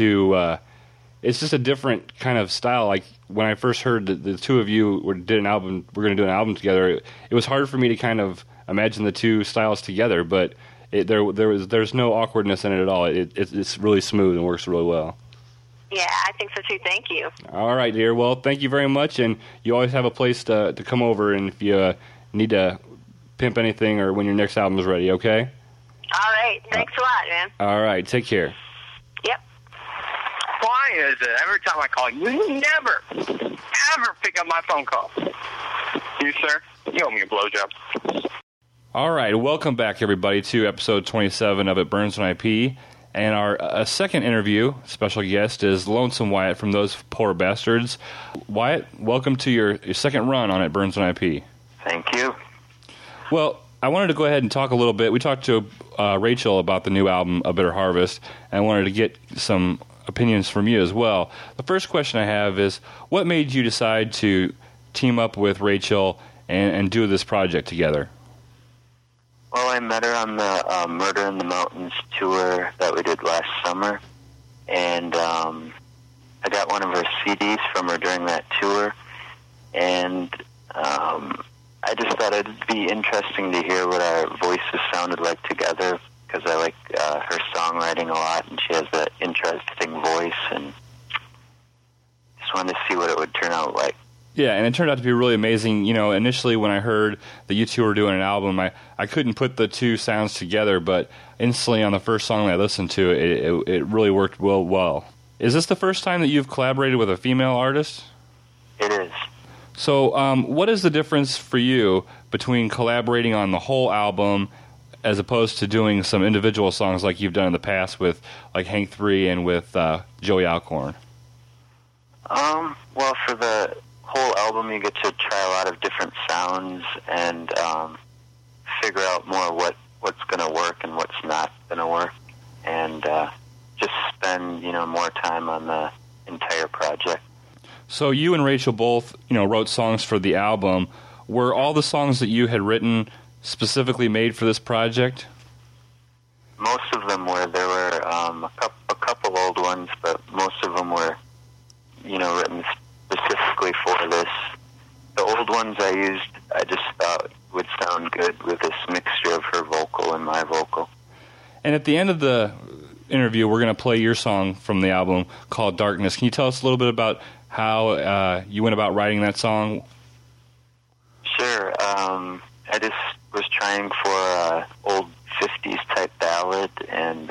it's just a different kind of style. Like when I first heard that the two of you we're going to do an album together, it was hard for me to kind of imagine the two styles together. But there's no awkwardness in it at all. It's really smooth and works really well. Yeah, I think so too. Thank you. All right, dear. Well, thank you very much, and you always have a place to come over, and if you need to pimp anything or when your next album is ready, okay? All right. Thanks a lot, man. All right. Take care. Yep. Why is it every time I call you, you never, ever pick up my phone call? You, sir, you owe me a blowjob. All right. Welcome back, everybody, to episode 27 of It Burns on IP. And our second interview, special guest, is Lonesome Wyatt from Those Poor Bastards. Wyatt, welcome to your second run on It Burns on IP. Thank you. Well, I wanted to go ahead and talk a little bit. We talked to Rachel about the new album, A Bitter Harvest, and I wanted to get some opinions from you as well. The first question I have is, what made you decide to team up with Rachel and do this project together? Well, I met her on the Murder in the Mountains tour that we did last summer, and I got one of her CDs from her during that tour, and I just thought it'd be interesting to hear what our voices sounded like together, because I like her songwriting a lot, and she has that interesting voice, and just wanted to see what it would turn out like. Yeah, and it turned out to be really amazing. You know, initially when I heard that you two were doing an album, I couldn't put the two sounds together, but instantly on the first song that I listened to, it really worked well. Is this the first time that you've collaborated with a female artist? It is. So what is the difference for you between collaborating on the whole album as opposed to doing some individual songs like you've done in the past with like Hank 3 and with Joey Alcorn? Well, for the whole album, you get to try a lot of different sounds and figure out more what's going to work and what's not going to work, and just spend more time on the entire project. So you and Rachel both wrote songs for the album. Were all the songs that you had written specifically made for this project? Most of them were. There were a couple old ones, but most of them were written specifically for this. The old ones I just thought would sound good with this mixture of her vocal and my vocal. And at the end of the interview, we're going to play your song from the album called Darkness. Can you tell us a little bit about how you went about writing that song? Sure. I just was trying for an old 50s type ballad, and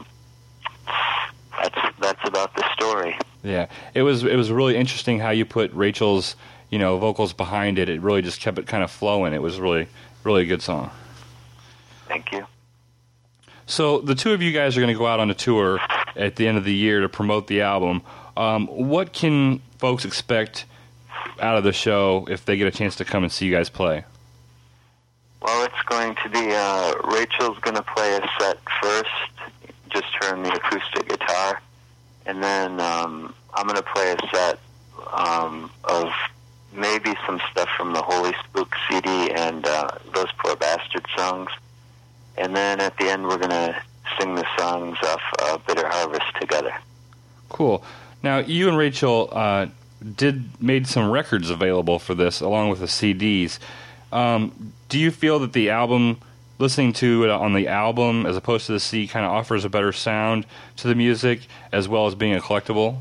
that's about the story. Yeah, it was really interesting how you put Rachel's vocals behind it. It really just kept it kind of flowing. It was really a good song. Thank you. So the two of you guys are going to go out on a tour at the end of the year to promote the album. What can folks expect out of the show if they get a chance to come and see you guys play? Well, it's going to be Rachel's going to play a set first, just her and the acoustic guitar. And then I'm going to play a set of maybe some stuff from the Holy Spook CD and Those Poor Bastard songs. And then at the end, we're going to sing the songs off Bitter Harvest together. Cool. Now, you and Rachel made some records available for this, along with the CDs. Do you feel that the album, listening to it on the album as opposed to the CD, kind of offers a better sound to the music, as well as being a collectible?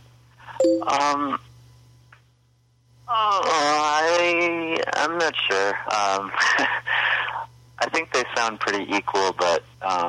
I'm not sure. I think they sound pretty equal, but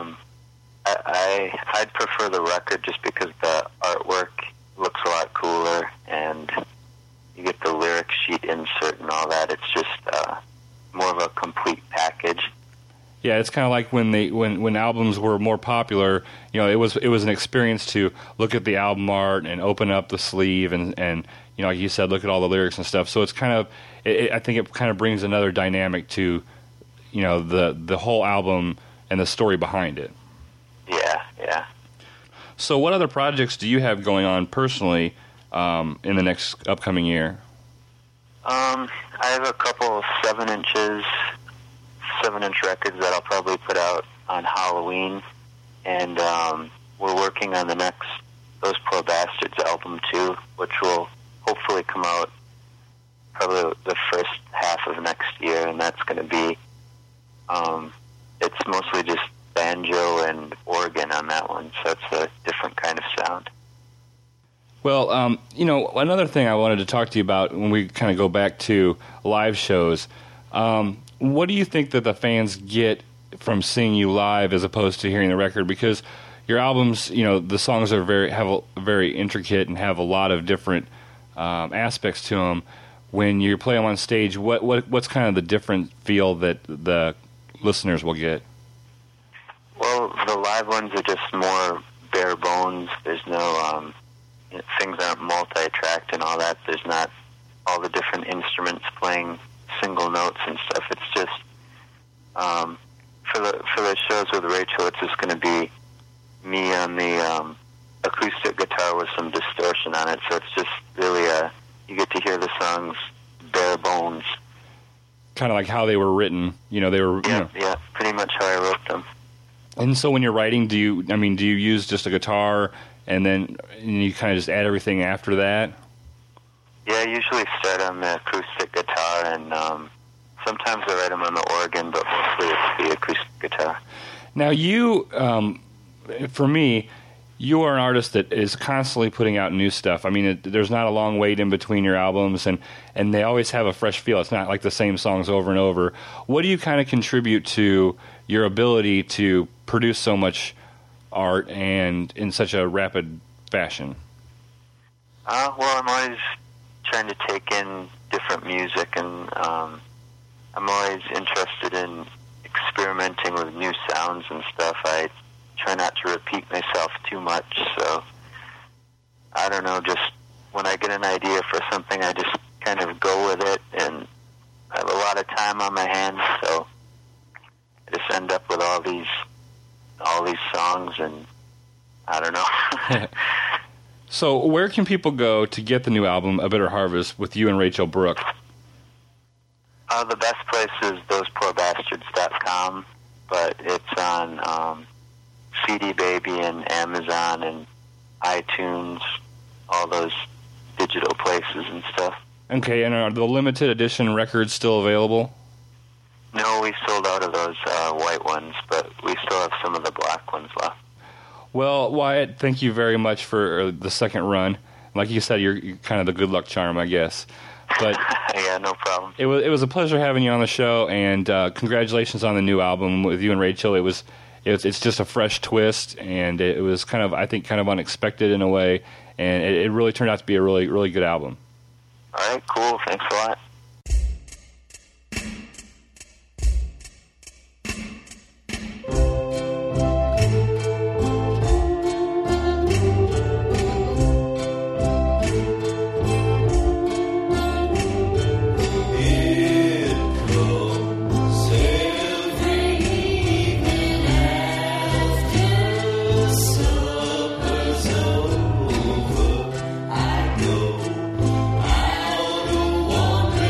I'd prefer the record just because the artwork looks a lot cooler, and you get the lyric sheet insert and all that. It's just more of a complete package. Yeah, it's kind of like when albums were more popular. It was an experience to look at the album art and open up the sleeve and like you said, look at all the lyrics and stuff. So it's kind of, I think it kind of brings another dynamic to, the whole album and the story behind it. Yeah. So what other projects do you have going on personally in the next upcoming year? I have a couple of 7-inch records that I'll probably put out on Halloween, and we're working on the next Those Poor Bastards album too, which will hopefully come out probably the first half of next year, and that's going to be it's mostly just banjo and organ on that one, so it's a different kind of sound. Well, another thing I wanted to talk to you about when we kind of go back to live shows, what do you think that the fans get from seeing you live as opposed to hearing the record? Because your albums, the songs are very intricate and have a lot of different aspects to them. When you play them on stage, what's kind of the different feel that the listeners will get? Well, the live ones are just more bare bones. There's no things aren't multi-tracked and all that. There's not all the different instruments playing single notes and stuff. It's just for the shows with Rachel, it's just going to be me on the acoustic guitar with some distortion on it. So it's just really you get to hear the songs bare bones. Kind of like how they were written. They were. Yeah, pretty much how I wrote them. And so when you're writing, do you use just a guitar and then you kind of just add everything after that? Yeah, I usually start on the acoustic guitar, and sometimes I write them on the organ, but mostly it's the acoustic guitar. Now you, for me, you are an artist that is constantly putting out new stuff. I mean, there's not a long wait in between your albums, and they always have a fresh feel. It's not like the same songs over and over. What do you kind of contribute to your ability to produce so much art and in such a rapid fashion? Well, I'm always trying to take in different music, and I'm always interested in experimenting with new sounds and stuff. I try not to repeat myself too much, so I don't know, just when I get an idea for something, I just kind of go with it, and I have a lot of time on my hands, so I just end up with all these songs, and I don't know. So where can people go to get the new album, A Bitter Harvest, with you and Rachel Brooke? The best place is thosepoorBastards.com, but it's on CD Baby and Amazon and iTunes, all those digital places and stuff. Okay, and are the limited edition records still available? No, we sold out of those white ones, but we still have some of the black ones left. Well, Wyatt, thank you very much for the second run. Like you said, you're kind of the good luck charm, I guess. But yeah, no problem. It was a pleasure having you on the show, and congratulations on the new album with you and Rachel. It's just a fresh twist, and it was kind of unexpected in a way, and it really turned out to be a really, really good album. All right, cool. Thanks a lot. Wandering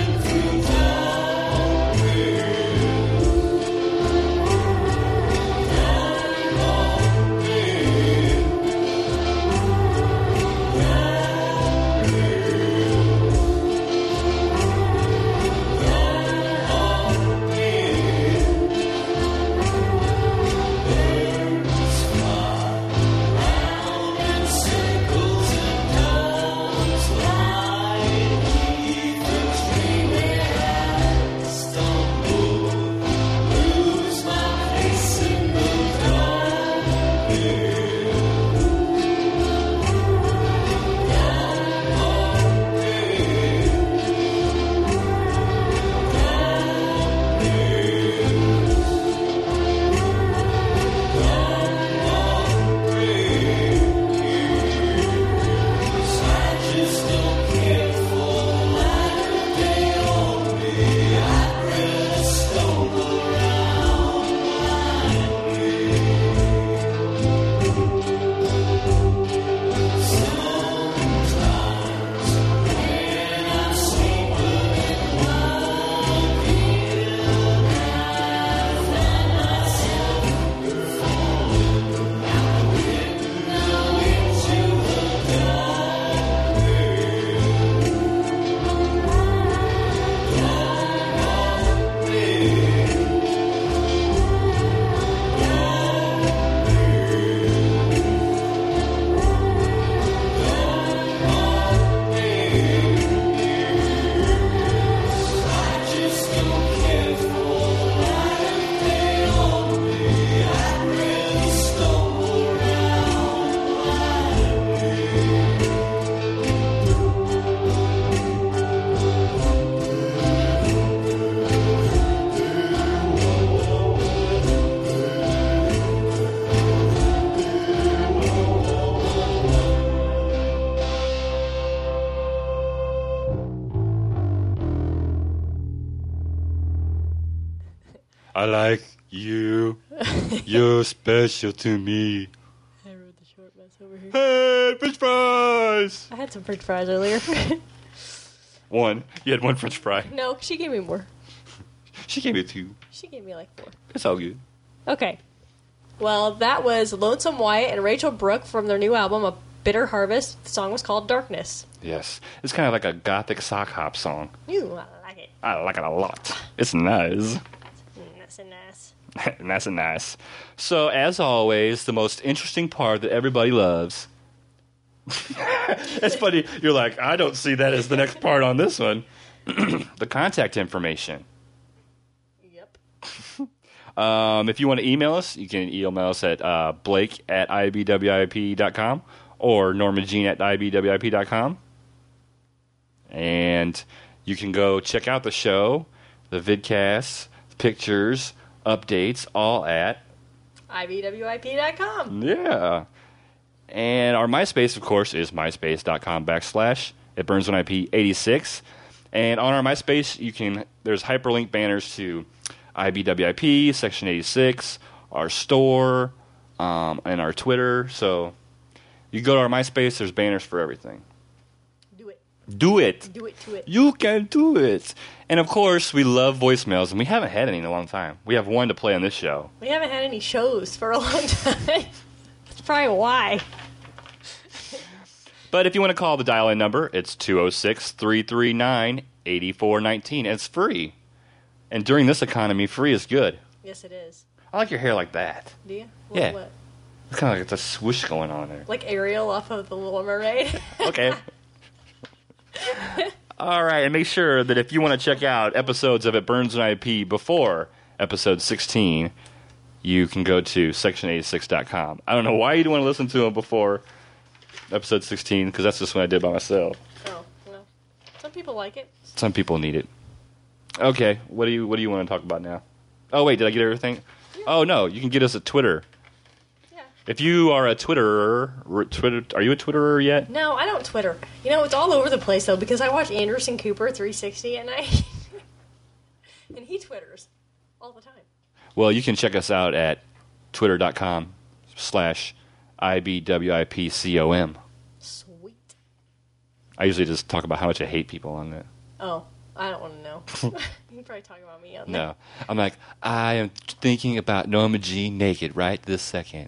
I like you. You're special to me. I wrote the short mess over here. Hey, French fries! I had some French fries earlier. One. You had one French fry. No, she gave me more. She gave me 2. She gave me like 4. It's all good. Okay. Well, that was Lonesome Wyatt and Rachel Brooke from their new album, A Bitter Harvest. The song was called Darkness. Yes. It's kind of like a gothic sock hop song. Ooh, I like it. I like it a lot. It's nice. Nice and nice. Nice and nice. So, as always, the most interesting part that everybody loves. It's funny. You're like, I don't see that as the next part on this one. The contact information. Yep. If you want to email us, you can email us at blake@ibwip.com or normajean@ibwip.com. And you can go check out the show, the vidcasts, pictures, updates, all at ibwip.com. Yeah. And our MySpace, of course, is myspace.com/itburnsonip86. And on our MySpace, there's hyperlink banners to IBWIP, Section 86, our store, and our Twitter. So you go to our MySpace, there's banners for everything. Do it. Do it. Do it to it. You can do it. And, of course, we love voicemails, and we haven't had any in a long time. We have one to play on this show. We haven't had any shows for a long time. That's probably why. But if you want to call the dial-in number, it's 206-339-8419. It's free. And during this economy, free is good. Yes, it is. I like your hair like that. Do you? Yeah. What? It's kind of like it's a swoosh going on there. Like Ariel off of The Little Mermaid? Okay. All right, and make sure that if you want to check out episodes of It Burns and IP before episode 16, you can go to section86.com. I don't know why you'd want to listen to them before episode 16, because that's just what I did by myself. Oh, well. Some people like it. Some people need it. Okay, what do you want to talk about now? Oh, wait, did I get everything? Yeah. Oh, no, you can get us at Twitter. Yeah. If you are a Twitterer, are you a Twitterer yet? No, I don't Twitter. You know, it's all over the place, though, because I watch Anderson Cooper 360 at night. And he Twitters all the time. Well, you can check us out at twitter.com/IBWIPCOM. Sweet. I usually just talk about how much I hate people on that. Oh, I don't want to know. You can probably talk about me on No. I'm like, I am thinking about Norma Jean naked right this second.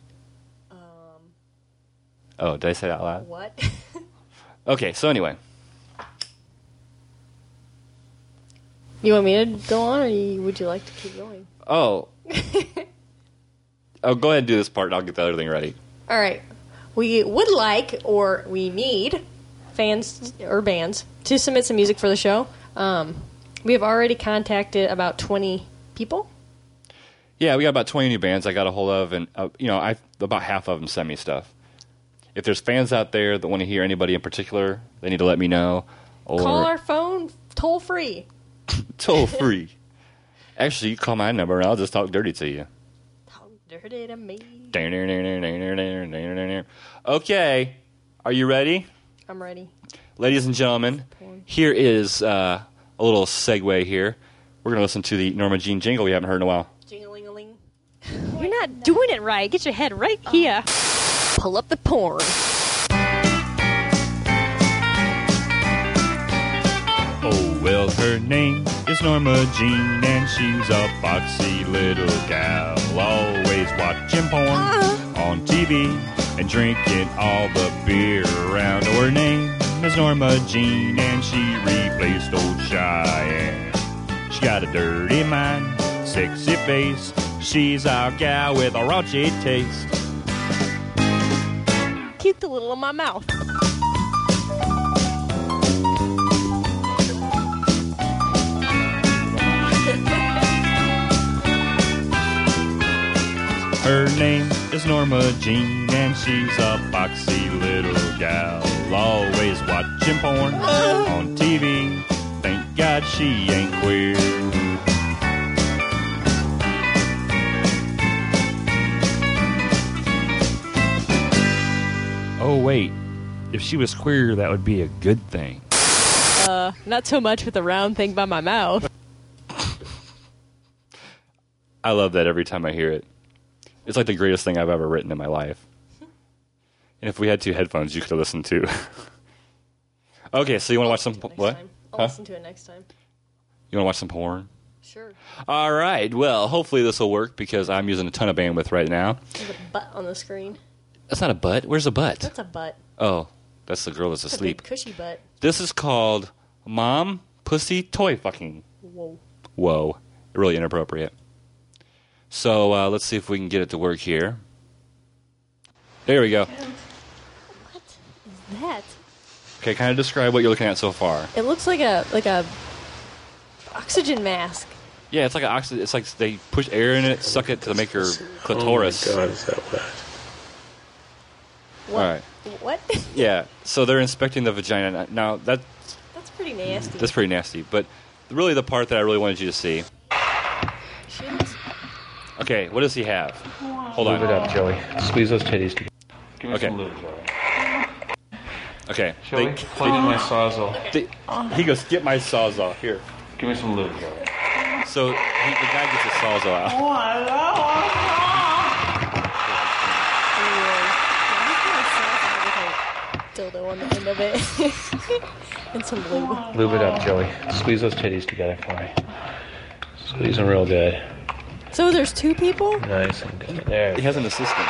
Oh, did I say that out loud? What? Okay, so anyway. You want me to go on, or would you like to keep going? Oh. Oh, go ahead and do this part, and I'll get the other thing ready. All right. We would like, or we need, fans or bands to submit some music for the show. We have already contacted about 20 people. Yeah, we got about 20 new bands I got a hold of, and about half of them send me stuff. If there's fans out there that want to hear anybody in particular, they need to let me know. Or call our phone toll free. Toll free. Actually, you call my number and I'll just talk dirty to you. Talk dirty to me. Okay, are you ready? I'm ready. Ladies and gentlemen, here is a little segue here. We're going to listen to the Norma Jean jingle we haven't heard in a while. Jingling-a-ling. You're not doing it right. Get your head right here. Pull up the porn. Oh, well, her name is Norma Jean, and she's a foxy little gal. Always watching porn on TV and drinking all the beer around. Oh, her name is Norma Jean, and she replaced old Cheyenne. She got a dirty mind, sexy face. She's our gal with a raunchy taste. Keep the little in my mouth. Her name is Norma Jean, and she's a foxy little gal. Always watching porn on TV. Thank God she ain't queer. Oh, wait. If she was queer, that would be a good thing. Not so much with the round thing by my mouth. I love that every time I hear it. It's like the greatest thing I've ever written in my life. And if we had 2 headphones, you could have listened too. Okay, so you want to watch some... What? I'll listen to it next time. You want to watch some porn? Sure. All right. Well, hopefully this will work because I'm using a ton of bandwidth right now. There's a butt on the screen. That's not a butt. Where's a butt? That's a butt. Oh, that's the girl that's That's asleep. a big cushy butt. This is called Mom Pussy Toy Fucking. Whoa. Whoa. Really inappropriate. So let's see if we can get it to work here. There we go. What is that? Okay, kind of describe what you're looking at so far. It looks like a oxygen mask. Yeah, it's like an oxygen. It's like they push air in it, suck it to make your clitoris. Oh my God, is that wet? All right. What? Yeah. So they're inspecting the vagina. Now that's pretty nasty. That's pretty nasty. But really, the part that I really wanted you to see. Shit. Okay, what does he have? Hold on. Move it up, Joey. Squeeze those titties together. Give me Okay. some lube, Joey. Okay. Joey, play my Sawzall. He goes, get my Sawzall. Here. Give me some lube, Joey. So the guy gets his Sawzall out. Dildo on the end of it. And some lube. Lube it up, Joey. Squeeze those titties together for me. Squeeze them real good. So there's 2 people? Nice and good. There. He has an assistant.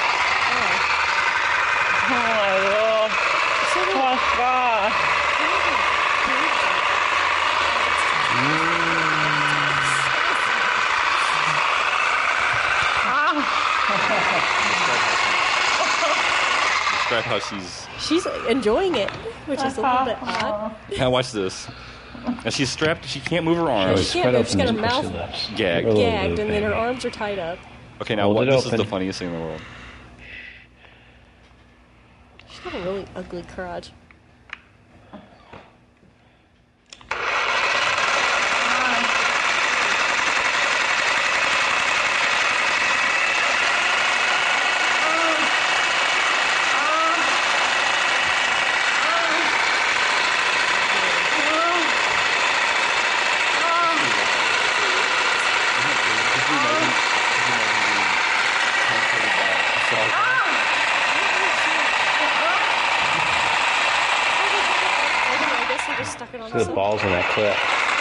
Describe how She's enjoying it, which is a little bit odd. Now watch this. And she's strapped. She can't move her arms. She can't move. She's got her mouth Gagged. gagged, and then her arms are tied up. Okay, now Hold what? it This is open. the funniest thing in the world. She's got a really ugly crotch. I guess they just stuck it on See the some- balls in that clip.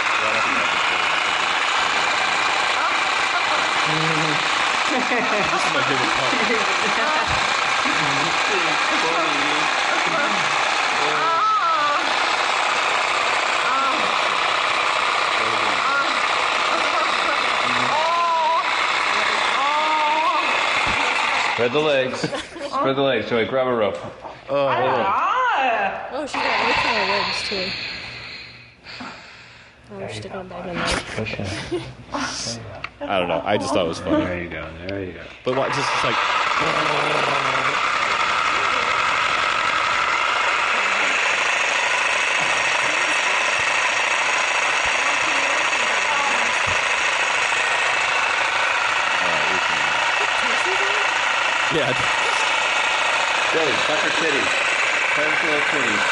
This is my favorite part. Spread the legs. Spread the legs, Joey. Grab a rope. Oh, she got way kind of legs too. Oh, we're sticking them back in there. Push it. I don't know. I just thought it was funny. There you go. There you go. But what, just like. Yeah. Joey, touch her titties. Touch her little titties.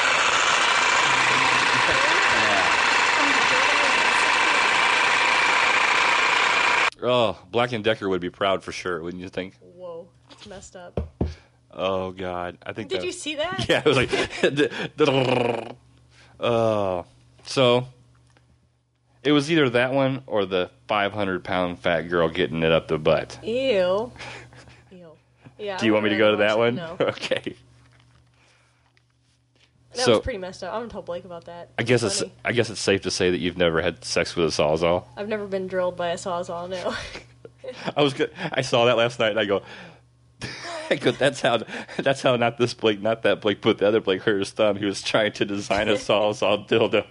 Oh, Black & Decker would be proud for sure, wouldn't you think? Whoa, it's messed up. Oh, God. I think Did that, you see that? Yeah, it was like. Oh. So, it was either that one or the 500-pound fat girl getting it up the butt. Ew. Ew. Yeah. Do you want me to go to that one? No. Okay. That So- was pretty messed up. I'm gonna tell Blake about that. I guess Funny. it's safe to say that you've never had sex with a Sawzall. I've never been drilled by a sawzall. No. I saw that last night and I go, that's how not this Blake, not that Blake, but the other Blake hurt his thumb. He was trying to design a Sawzall dildo.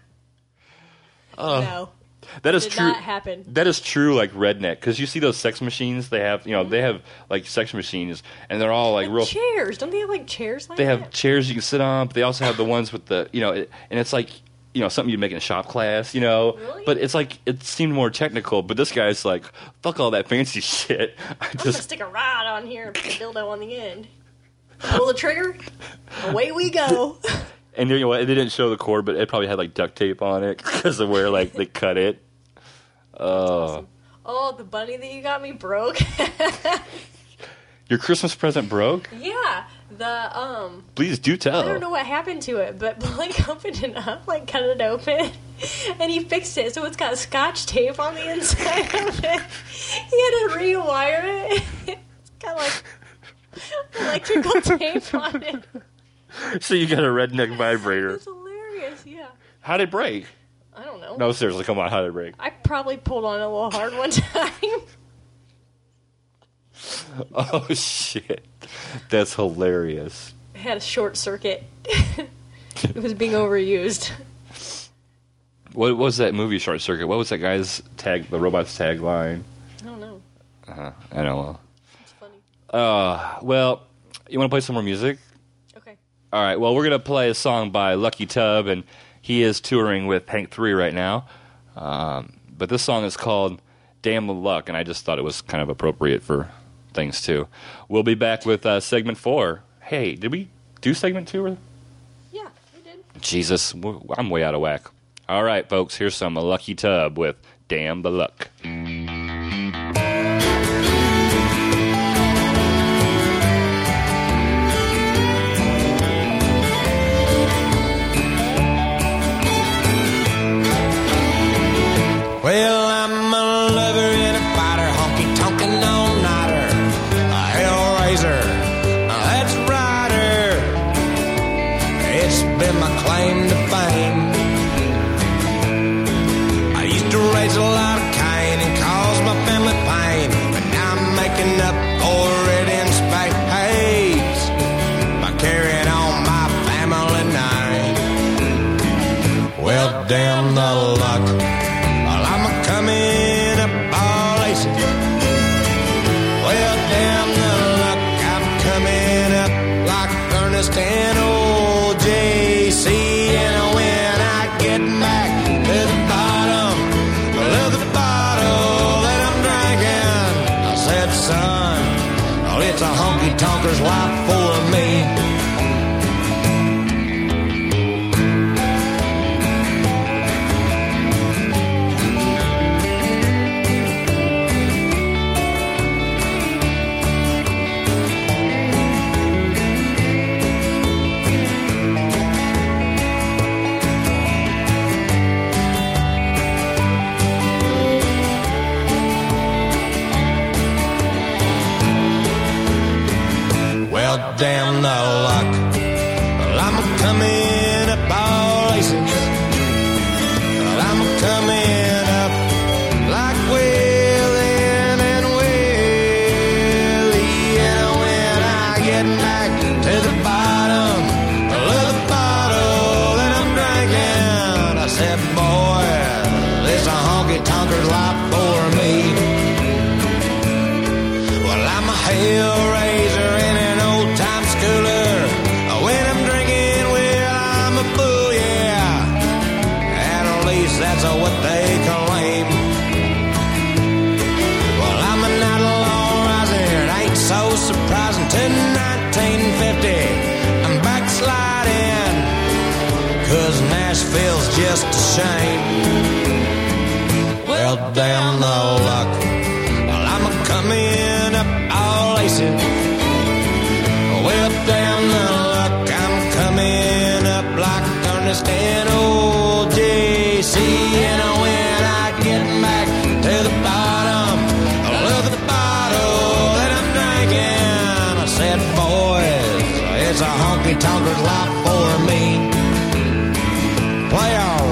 No. That is Did true. not happen. That is true, like redneck, because you see those sex machines. They have, they have like sex machines, and they're all like real. Chairs. Don't they have like chairs like They that? have chairs you can sit on, but they also have the ones with the, and it's like, something you'd make in a shop class, Really? But it's like, it seemed more technical, but this guy's like, fuck all that fancy shit. I'm gonna stick a rod on here and put the dildo on the end. Pull the trigger. Away we go. And you know what? They didn't show the cord, but it probably had like duct tape on it because of where like they cut it. Oh, Oh, the bunny that you got me broke. Your Christmas present broke? Yeah, the Please do tell. I don't know what happened to it, but Blake opened it up, like cut it open, and he fixed it so it's got Scotch tape on the inside of it. He had to rewire it. It's got like electrical tape on it. So you got a redneck vibrator. It's hilarious, yeah. How'd it break? I don't know. No, seriously, come on, how'd it break? I probably pulled on it a little hard one time. Oh, shit. That's hilarious. It had a short circuit. It was being overused. What was that movie, Short Circuit? What was that guy's the robot's tagline? I don't know. I don't know. It's funny. Well, you want to play some more music? Okay. All right, well, we're going to play a song by Lucky Tub, and he is touring with Hank 3 right now. But this song is called Damn the Luck, and I just thought it was kind of appropriate for things, too. We'll be back with segment 4. Hey, did we do segment 2? Yeah, we did. Jesus, I'm way out of whack. All right, folks, here's some Lucky Tub with Damn the Luck. Well, I'm a lover and a fighter, honky-tonkin' all-nighter, a hellraiser, that's rider. It's been my claim to fame. I used to raise a lot of cane and cause my family pain, but now I'm making up for it in spades by carrying on my family name. Well, damn the luck. Coming up all lazy. Well, damn the luck, I'm coming up like Ernest and old JC. And when I get back to the bottom of the bottle that I'm drinking, I said, son, oh, it's a honky-tonker's life for me. Damn the luck. Well, I'm coming up all lazy. Well, I'm coming up like Willie and Willie. And when I get back to the bottom of the bottle that I'm drinking, I said, boy, this a honky-tonker's life for me. Well, I'm a hellraiser and an old-time schooler. When I'm drinking, well, I'm a fool, yeah. At least that's what they claim. Well, I'm an outlaw riser. It ain't so surprising. To 1950, I'm backsliding, 'cause Nashville's just a shame. Well, damn the luck. Well, I'm coming up all lazy. Well, damn the luck, I'm coming up like Ernest and old JC. And when I get back to the bottom of the bottle that I'm drinking, I said, boys, it's a honky-tonker's life for me. Play on.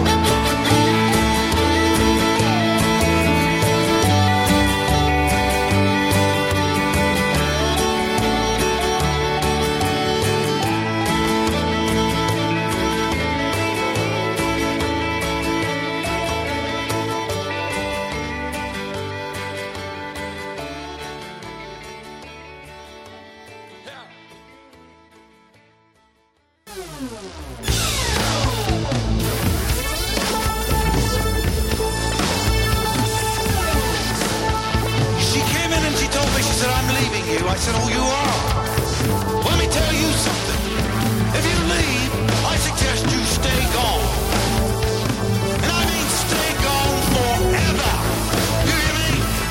I said, oh, you are? Let me tell you something. If you leave, I suggest you stay gone. And I mean stay gone forever. You hear me?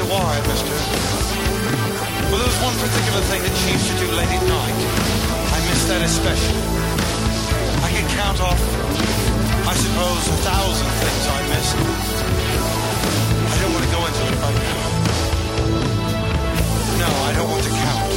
why, mister. Well, there was one particular thing that she used to do late at night. I miss that especially. I can count off, I suppose, 1,000 things I missed. I don't want to go into it right now. No, I don't want to count.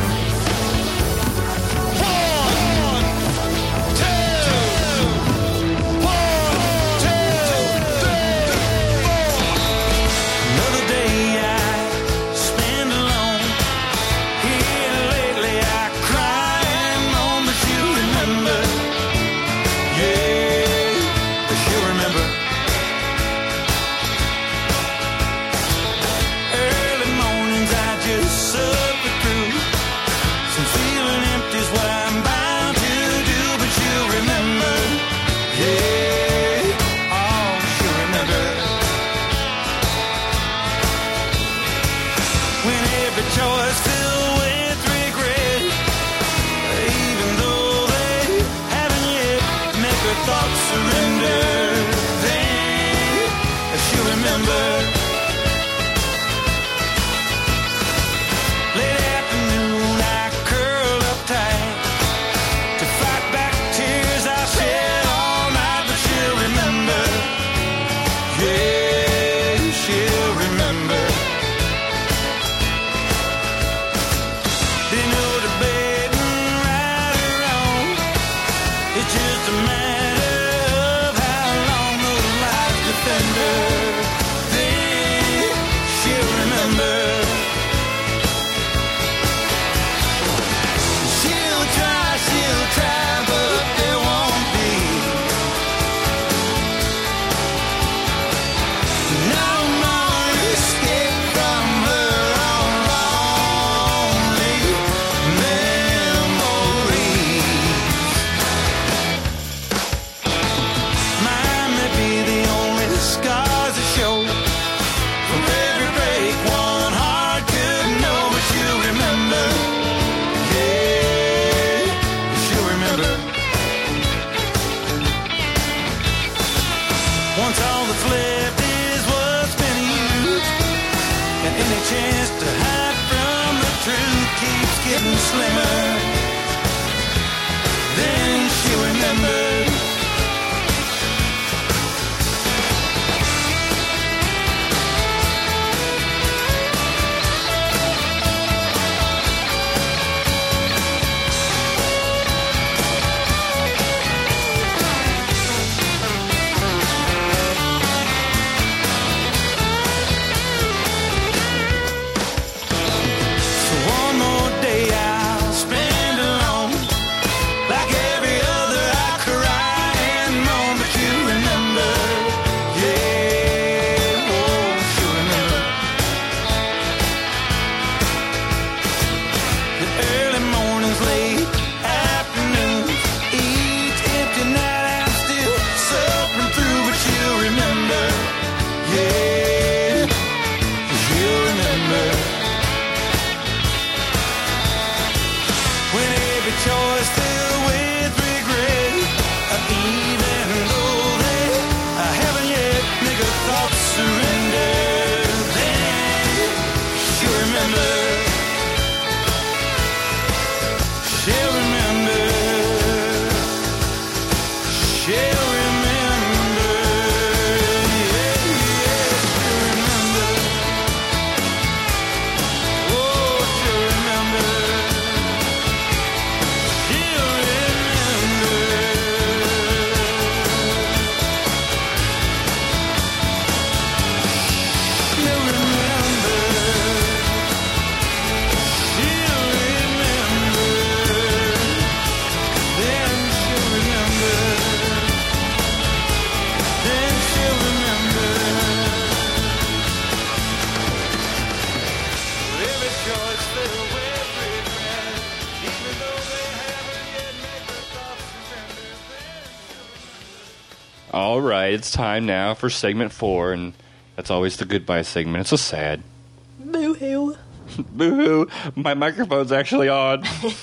All right, it's time now for segment 4, and that's always the goodbye segment. It's so sad. Boo-hoo. Boo-hoo. My microphone's actually on.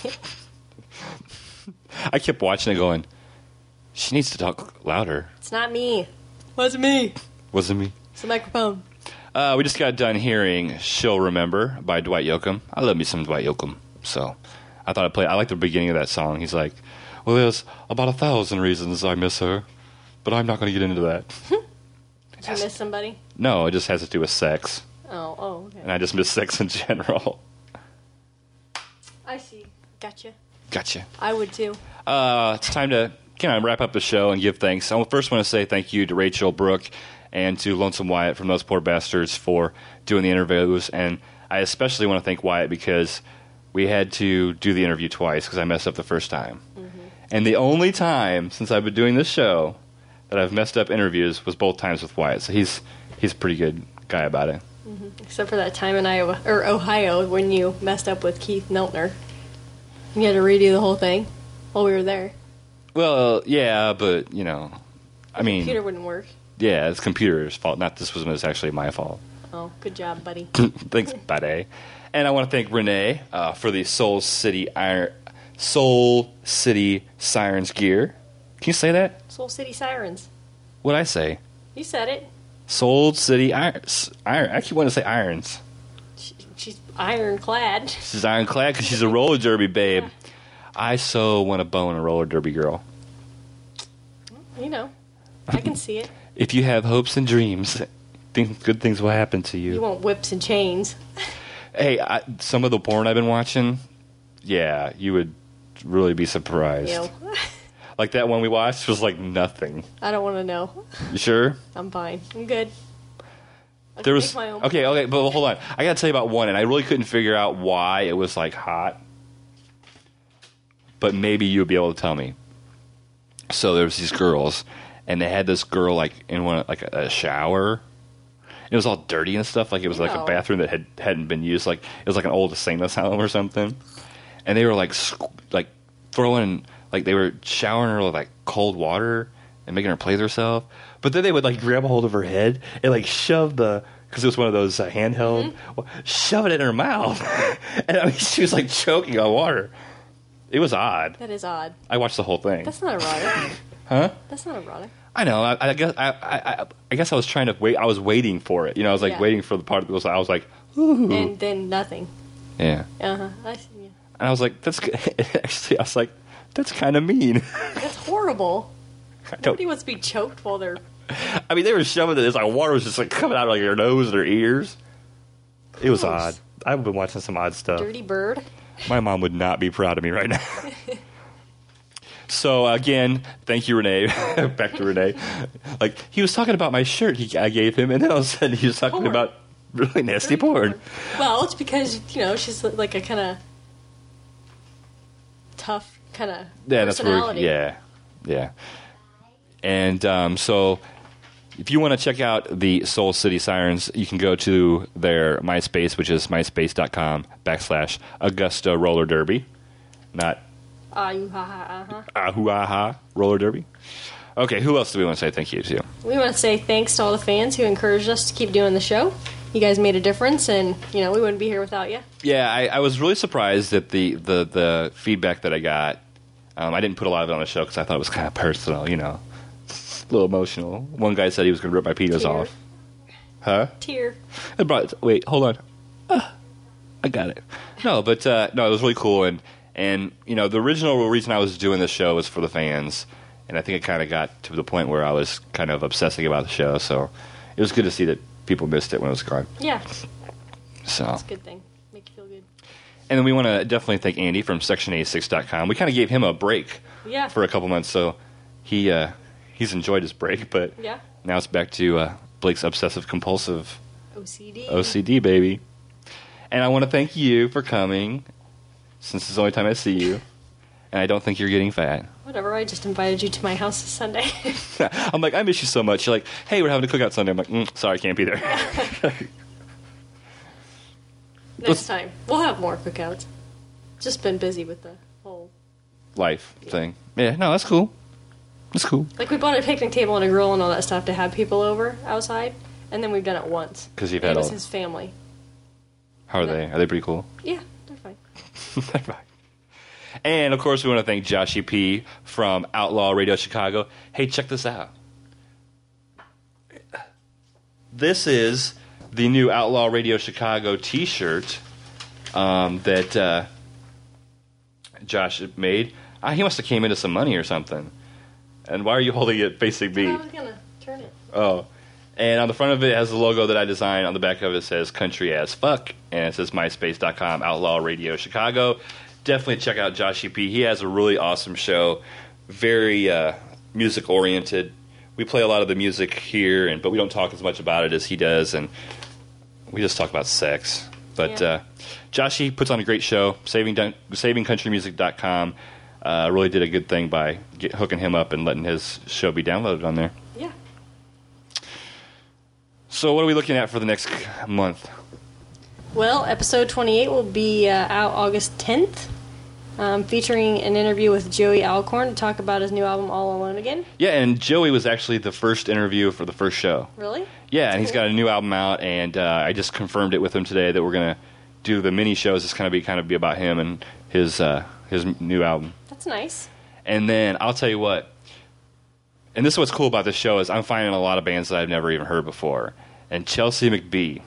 I kept watching it going, she needs to talk louder. It's not me. Wasn't me. Wasn't me. It's the microphone. We just got done hearing She'll Remember by Dwight Yoakam. I love me some Dwight Yoakam. So I thought I'd play. I like the beginning of that song. He's like, well, there's about 1,000 reasons I miss her, but I'm not going to get into that. Did you miss somebody? No, it just has to do with sex. Oh, okay. And I just miss sex in general. I see. Gotcha. Gotcha. I would too. It's time to kind of wrap up the show and give thanks. I first want to say thank you to Rachel Brooke and to Lonesome Wyatt from Those Poor Bastards for doing the interviews. And I especially want to thank Wyatt because we had to do the interview twice because I messed up the first time. Mm-hmm. And the only time since I've been doing this show that I've messed up interviews was both times with Wyatt. So he's a pretty good guy about it. Mm-hmm. Except for that time in Ohio when you messed up with Keith Neltner. You had to redo the whole thing while we were there. Well, yeah, but, you know, I mean... The computer wouldn't work. Yeah, it's the computer's fault. This was actually my fault. Oh, good job, buddy. Thanks, buddy. And I want to thank Renee for the Soul City Sirens gear. Can you say that? Soul City Sirens. What'd I say? You said it. Soul City Irons. I keep wanting to say irons. She's ironclad. She's ironclad because she's a roller derby babe. I so want to bone a roller derby girl. You know, I can see it. If you have hopes and dreams, good things will happen to you. You want whips and chains. Hey, some of the porn I've been watching, yeah, you would really be surprised. Ew. Like that one we watched was like nothing. I don't want to know. You sure? I'm fine. I'm good. There was okay, but hold on. I gotta tell you about one, and I really couldn't figure out why it was like hot. But maybe you'll be able to tell me. So there was these girls, and they had this girl like in one like a shower. It was all dirty and stuff. Like it was like a bathroom that hadn't been used. Like it was like an old insane asylum or something. And they were like throwing like they were showering her with like cold water and making her play with herself. But then they would like grab a hold of her head and like shove because it was one of those handheld, shove it in her mouth. And I mean, she was like choking on water. It was odd. That is odd. I watched the whole thing. That's not erotic. Huh? That's not erotic. I know. I guess I was trying to wait. I was waiting for it. You know, I was like waiting for the part that was. I was like, ooh. And then nothing. Yeah. I see. Yeah. And I was like, that's actually. I was like, that's kind of mean. That's horrible. Nobody wants to be choked while they're. I mean, they were shoving it. It's like water was just like coming out of like their nose and their ears. It was odd. I've been watching some odd stuff. Dirty bird. My mom would not be proud of me right now. So again, thank you, Renee. Back to Renee. Like he was talking about my shirt I gave him, and then all of a sudden he was talking about really nasty porn. Well, it's because she's like a kind of tough kind of personality. Yeah. And so, if you want to check out the Soul City Sirens, you can go to their MySpace, which is myspace.com/Augusta Roller Derby. Not Ahuaha Roller Derby. Okay, who else do we want to say thank you to? We want to say thanks to all the fans who encouraged us to keep doing the show. You guys made a difference, and we wouldn't be here without you. Yeah, I was really surprised at the feedback that I got. I didn't put a lot of it on the show because I thought it was kind of personal, a little emotional. One guy said he was going to rip my penis off. Huh? Tear. Wait, hold on. I got it. No, but no, it was really cool, and the original reason I was doing this show was for the fans, and I think it kind of got to the point where I was kind of obsessing about the show, so it was good to see that people missed it when it was gone. Yeah. So that's a good thing. Make you feel good. And then we want to definitely thank Andy from Section86.com. We kind of gave him a break for a couple months, so he's enjoyed his break, but now it's back to Blake's obsessive-compulsive OCD, baby. And I want to thank you for coming, since it's the only time I see you, and I don't think you're getting fat. Whatever, I just invited you to my house this Sunday. I'm like, I miss you so much. You're like, hey, we're having a cookout Sunday. I'm like, sorry, I can't be there. Next time. We'll have more cookouts. Just been busy with the whole life thing. Yeah, no, that's cool. That's cool. Like, we bought a picnic table and a grill and all that stuff to have people over outside, and then we've done it once. Because you've had it was his family. How are they? Are they pretty cool? Yeah, they're fine. They're fine. And, of course, we want to thank Joshy P. from Outlaw Radio Chicago. Hey, check this out. This is the new Outlaw Radio Chicago T-shirt that Josh made. He must have came into some money or something. And why are you holding it facing me? I was going to turn it. Oh. And on the front of it has the logo that I designed. On the back of it says Country as Fuck. And it says MySpace.com Outlaw Radio Chicago. Definitely check out Joshy P. He has a really awesome show. Very music-oriented. We play a lot of the music here, but we don't talk as much about it as he does. And we just talk about sex. But Joshy puts on a great show. SavingCountryMusic.com. Really did a good thing by hooking him up and letting his show be downloaded on there. Yeah. So what are we looking at for the next month? Well, episode 28 will be out August 10th, featuring an interview with Joey Alcorn to talk about his new album, All Alone Again. Yeah, and Joey was actually the first interview for the first show. Really? Yeah, and he's got a new album out, and I just confirmed it with him today that we're going to do the mini shows. It's going to be about him and his new album. That's nice. And then I'll tell you what, and this is what's cool about this show is I'm finding a lot of bands that I've never even heard before. And Chelsea McBee,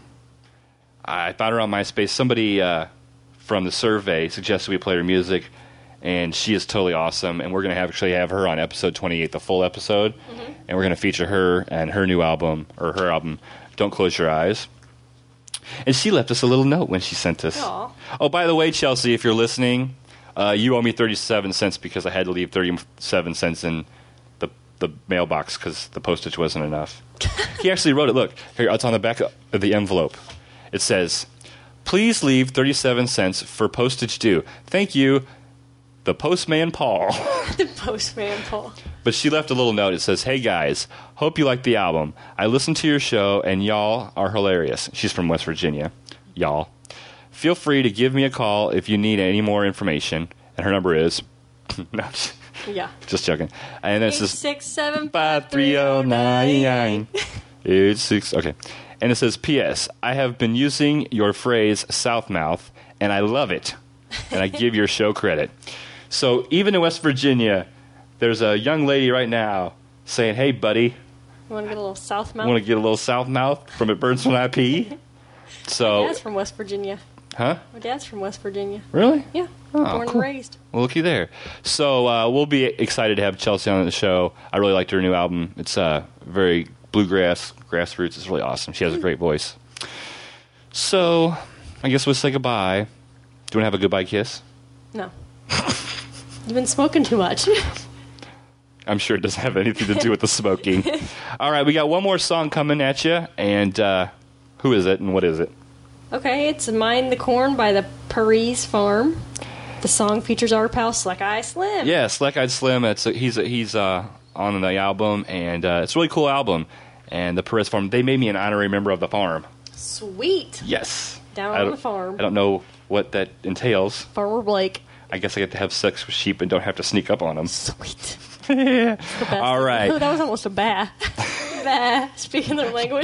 I found her on MySpace. Somebody from the survey suggested we play her music, and she is totally awesome. And we're going to actually have her on episode 28, the full episode. Mm-hmm. And we're going to feature her and her new album, or her album, Don't Close Your Eyes. And she left us a little note when she sent us. Aww. Oh, by the way, Chelsea, if you're listening, you owe me 37 cents because I had to leave 37 cents in the mailbox because the postage wasn't enough. He actually wrote it. Look, here, it's on the back of the envelope. It says, "Please leave 37 cents for postage due. Thank you, the Postman Paul." The Postman Paul. But she left a little note. It says, "Hey guys, hope you like the album. I listened to your show and y'all are hilarious." She's from West Virginia. Y'all. "Feel free to give me a call if you need any more information." And her number is... no, yeah. Just joking. And then it says 867-530-99. 86. Okay. And it says, "P.S. I have been using your phrase Southmouth, and I love it. And I give your show credit." So even in West Virginia, there's a young lady right now saying, "Hey, buddy. You want to get a little Southmouth? Want to get a little Southmouth from It Burns When I Pee?" So, My dad's from West Virginia. Huh? My dad's from West Virginia. Really? Yeah. Oh, Born cool. and raised. Well, looky there. So we'll be excited to have Chelsea on the show. I really liked her new album. It's very bluegrass, grassroots. It's really awesome. She has a great voice. So I guess we'll say goodbye. Do you want to have a goodbye kiss? No. You've been smoking too much. I'm sure it doesn't have anything to do with the smoking. All right, we got one more song coming at you. And who is it and what is it? Okay, it's Mind the Corn by the Paris Farm. The song features our pal Slack Eye Slim. Yeah, Slack Eyed Slim. He's on the album, and it's a really cool album. And the Perez Farm, they made me an honorary member of the farm. Sweet. Yes. Down on the farm. I don't know what that entails. Farmer Blake. I guess I get to have sex with sheep and don't have to sneak up on them. Sweet. All right. Oh, that was almost a bah. Bah. Speaking their language.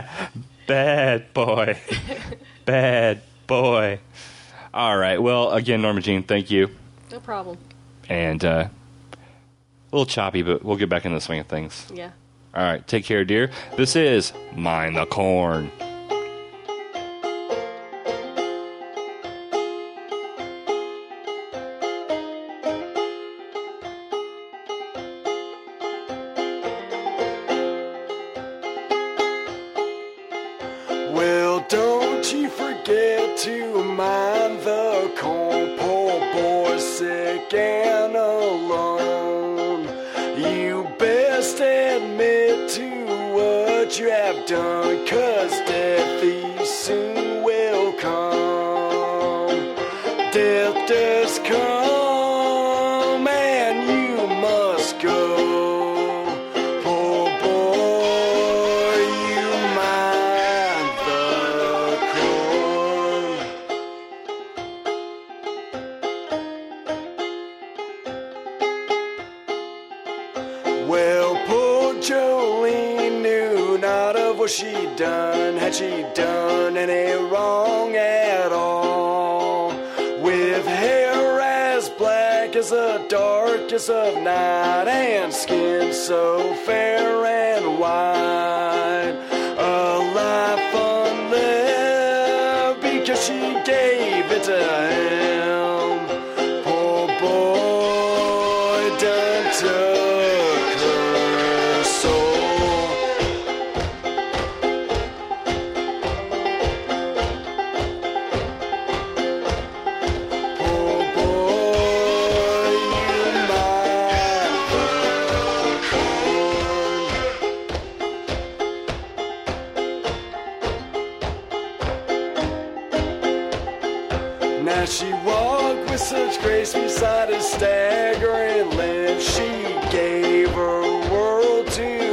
Bad boy. Bad boy. All right. Well, again, Norma Jean, thank you. No problem. And a little choppy, but we'll get back in the swing of things. Yeah. All right. Take care, dear. This is Mind the Corn. Well, don't you forget to mind the corn, poor boy, sick and alone. You best admit to what you have done, 'cause death soon will come. Death does come and you must go. Poor boy, you mind the corn. Well, poor Jolene knew not of what she'd done, had she done any wrong at all. With hair as black as the darkest of night, and skin so fair and white, a life unlived it to him. Poor boy done took her soul. Poor boy, you might Now she walked with such grace beside a staggering limp. She gave her world to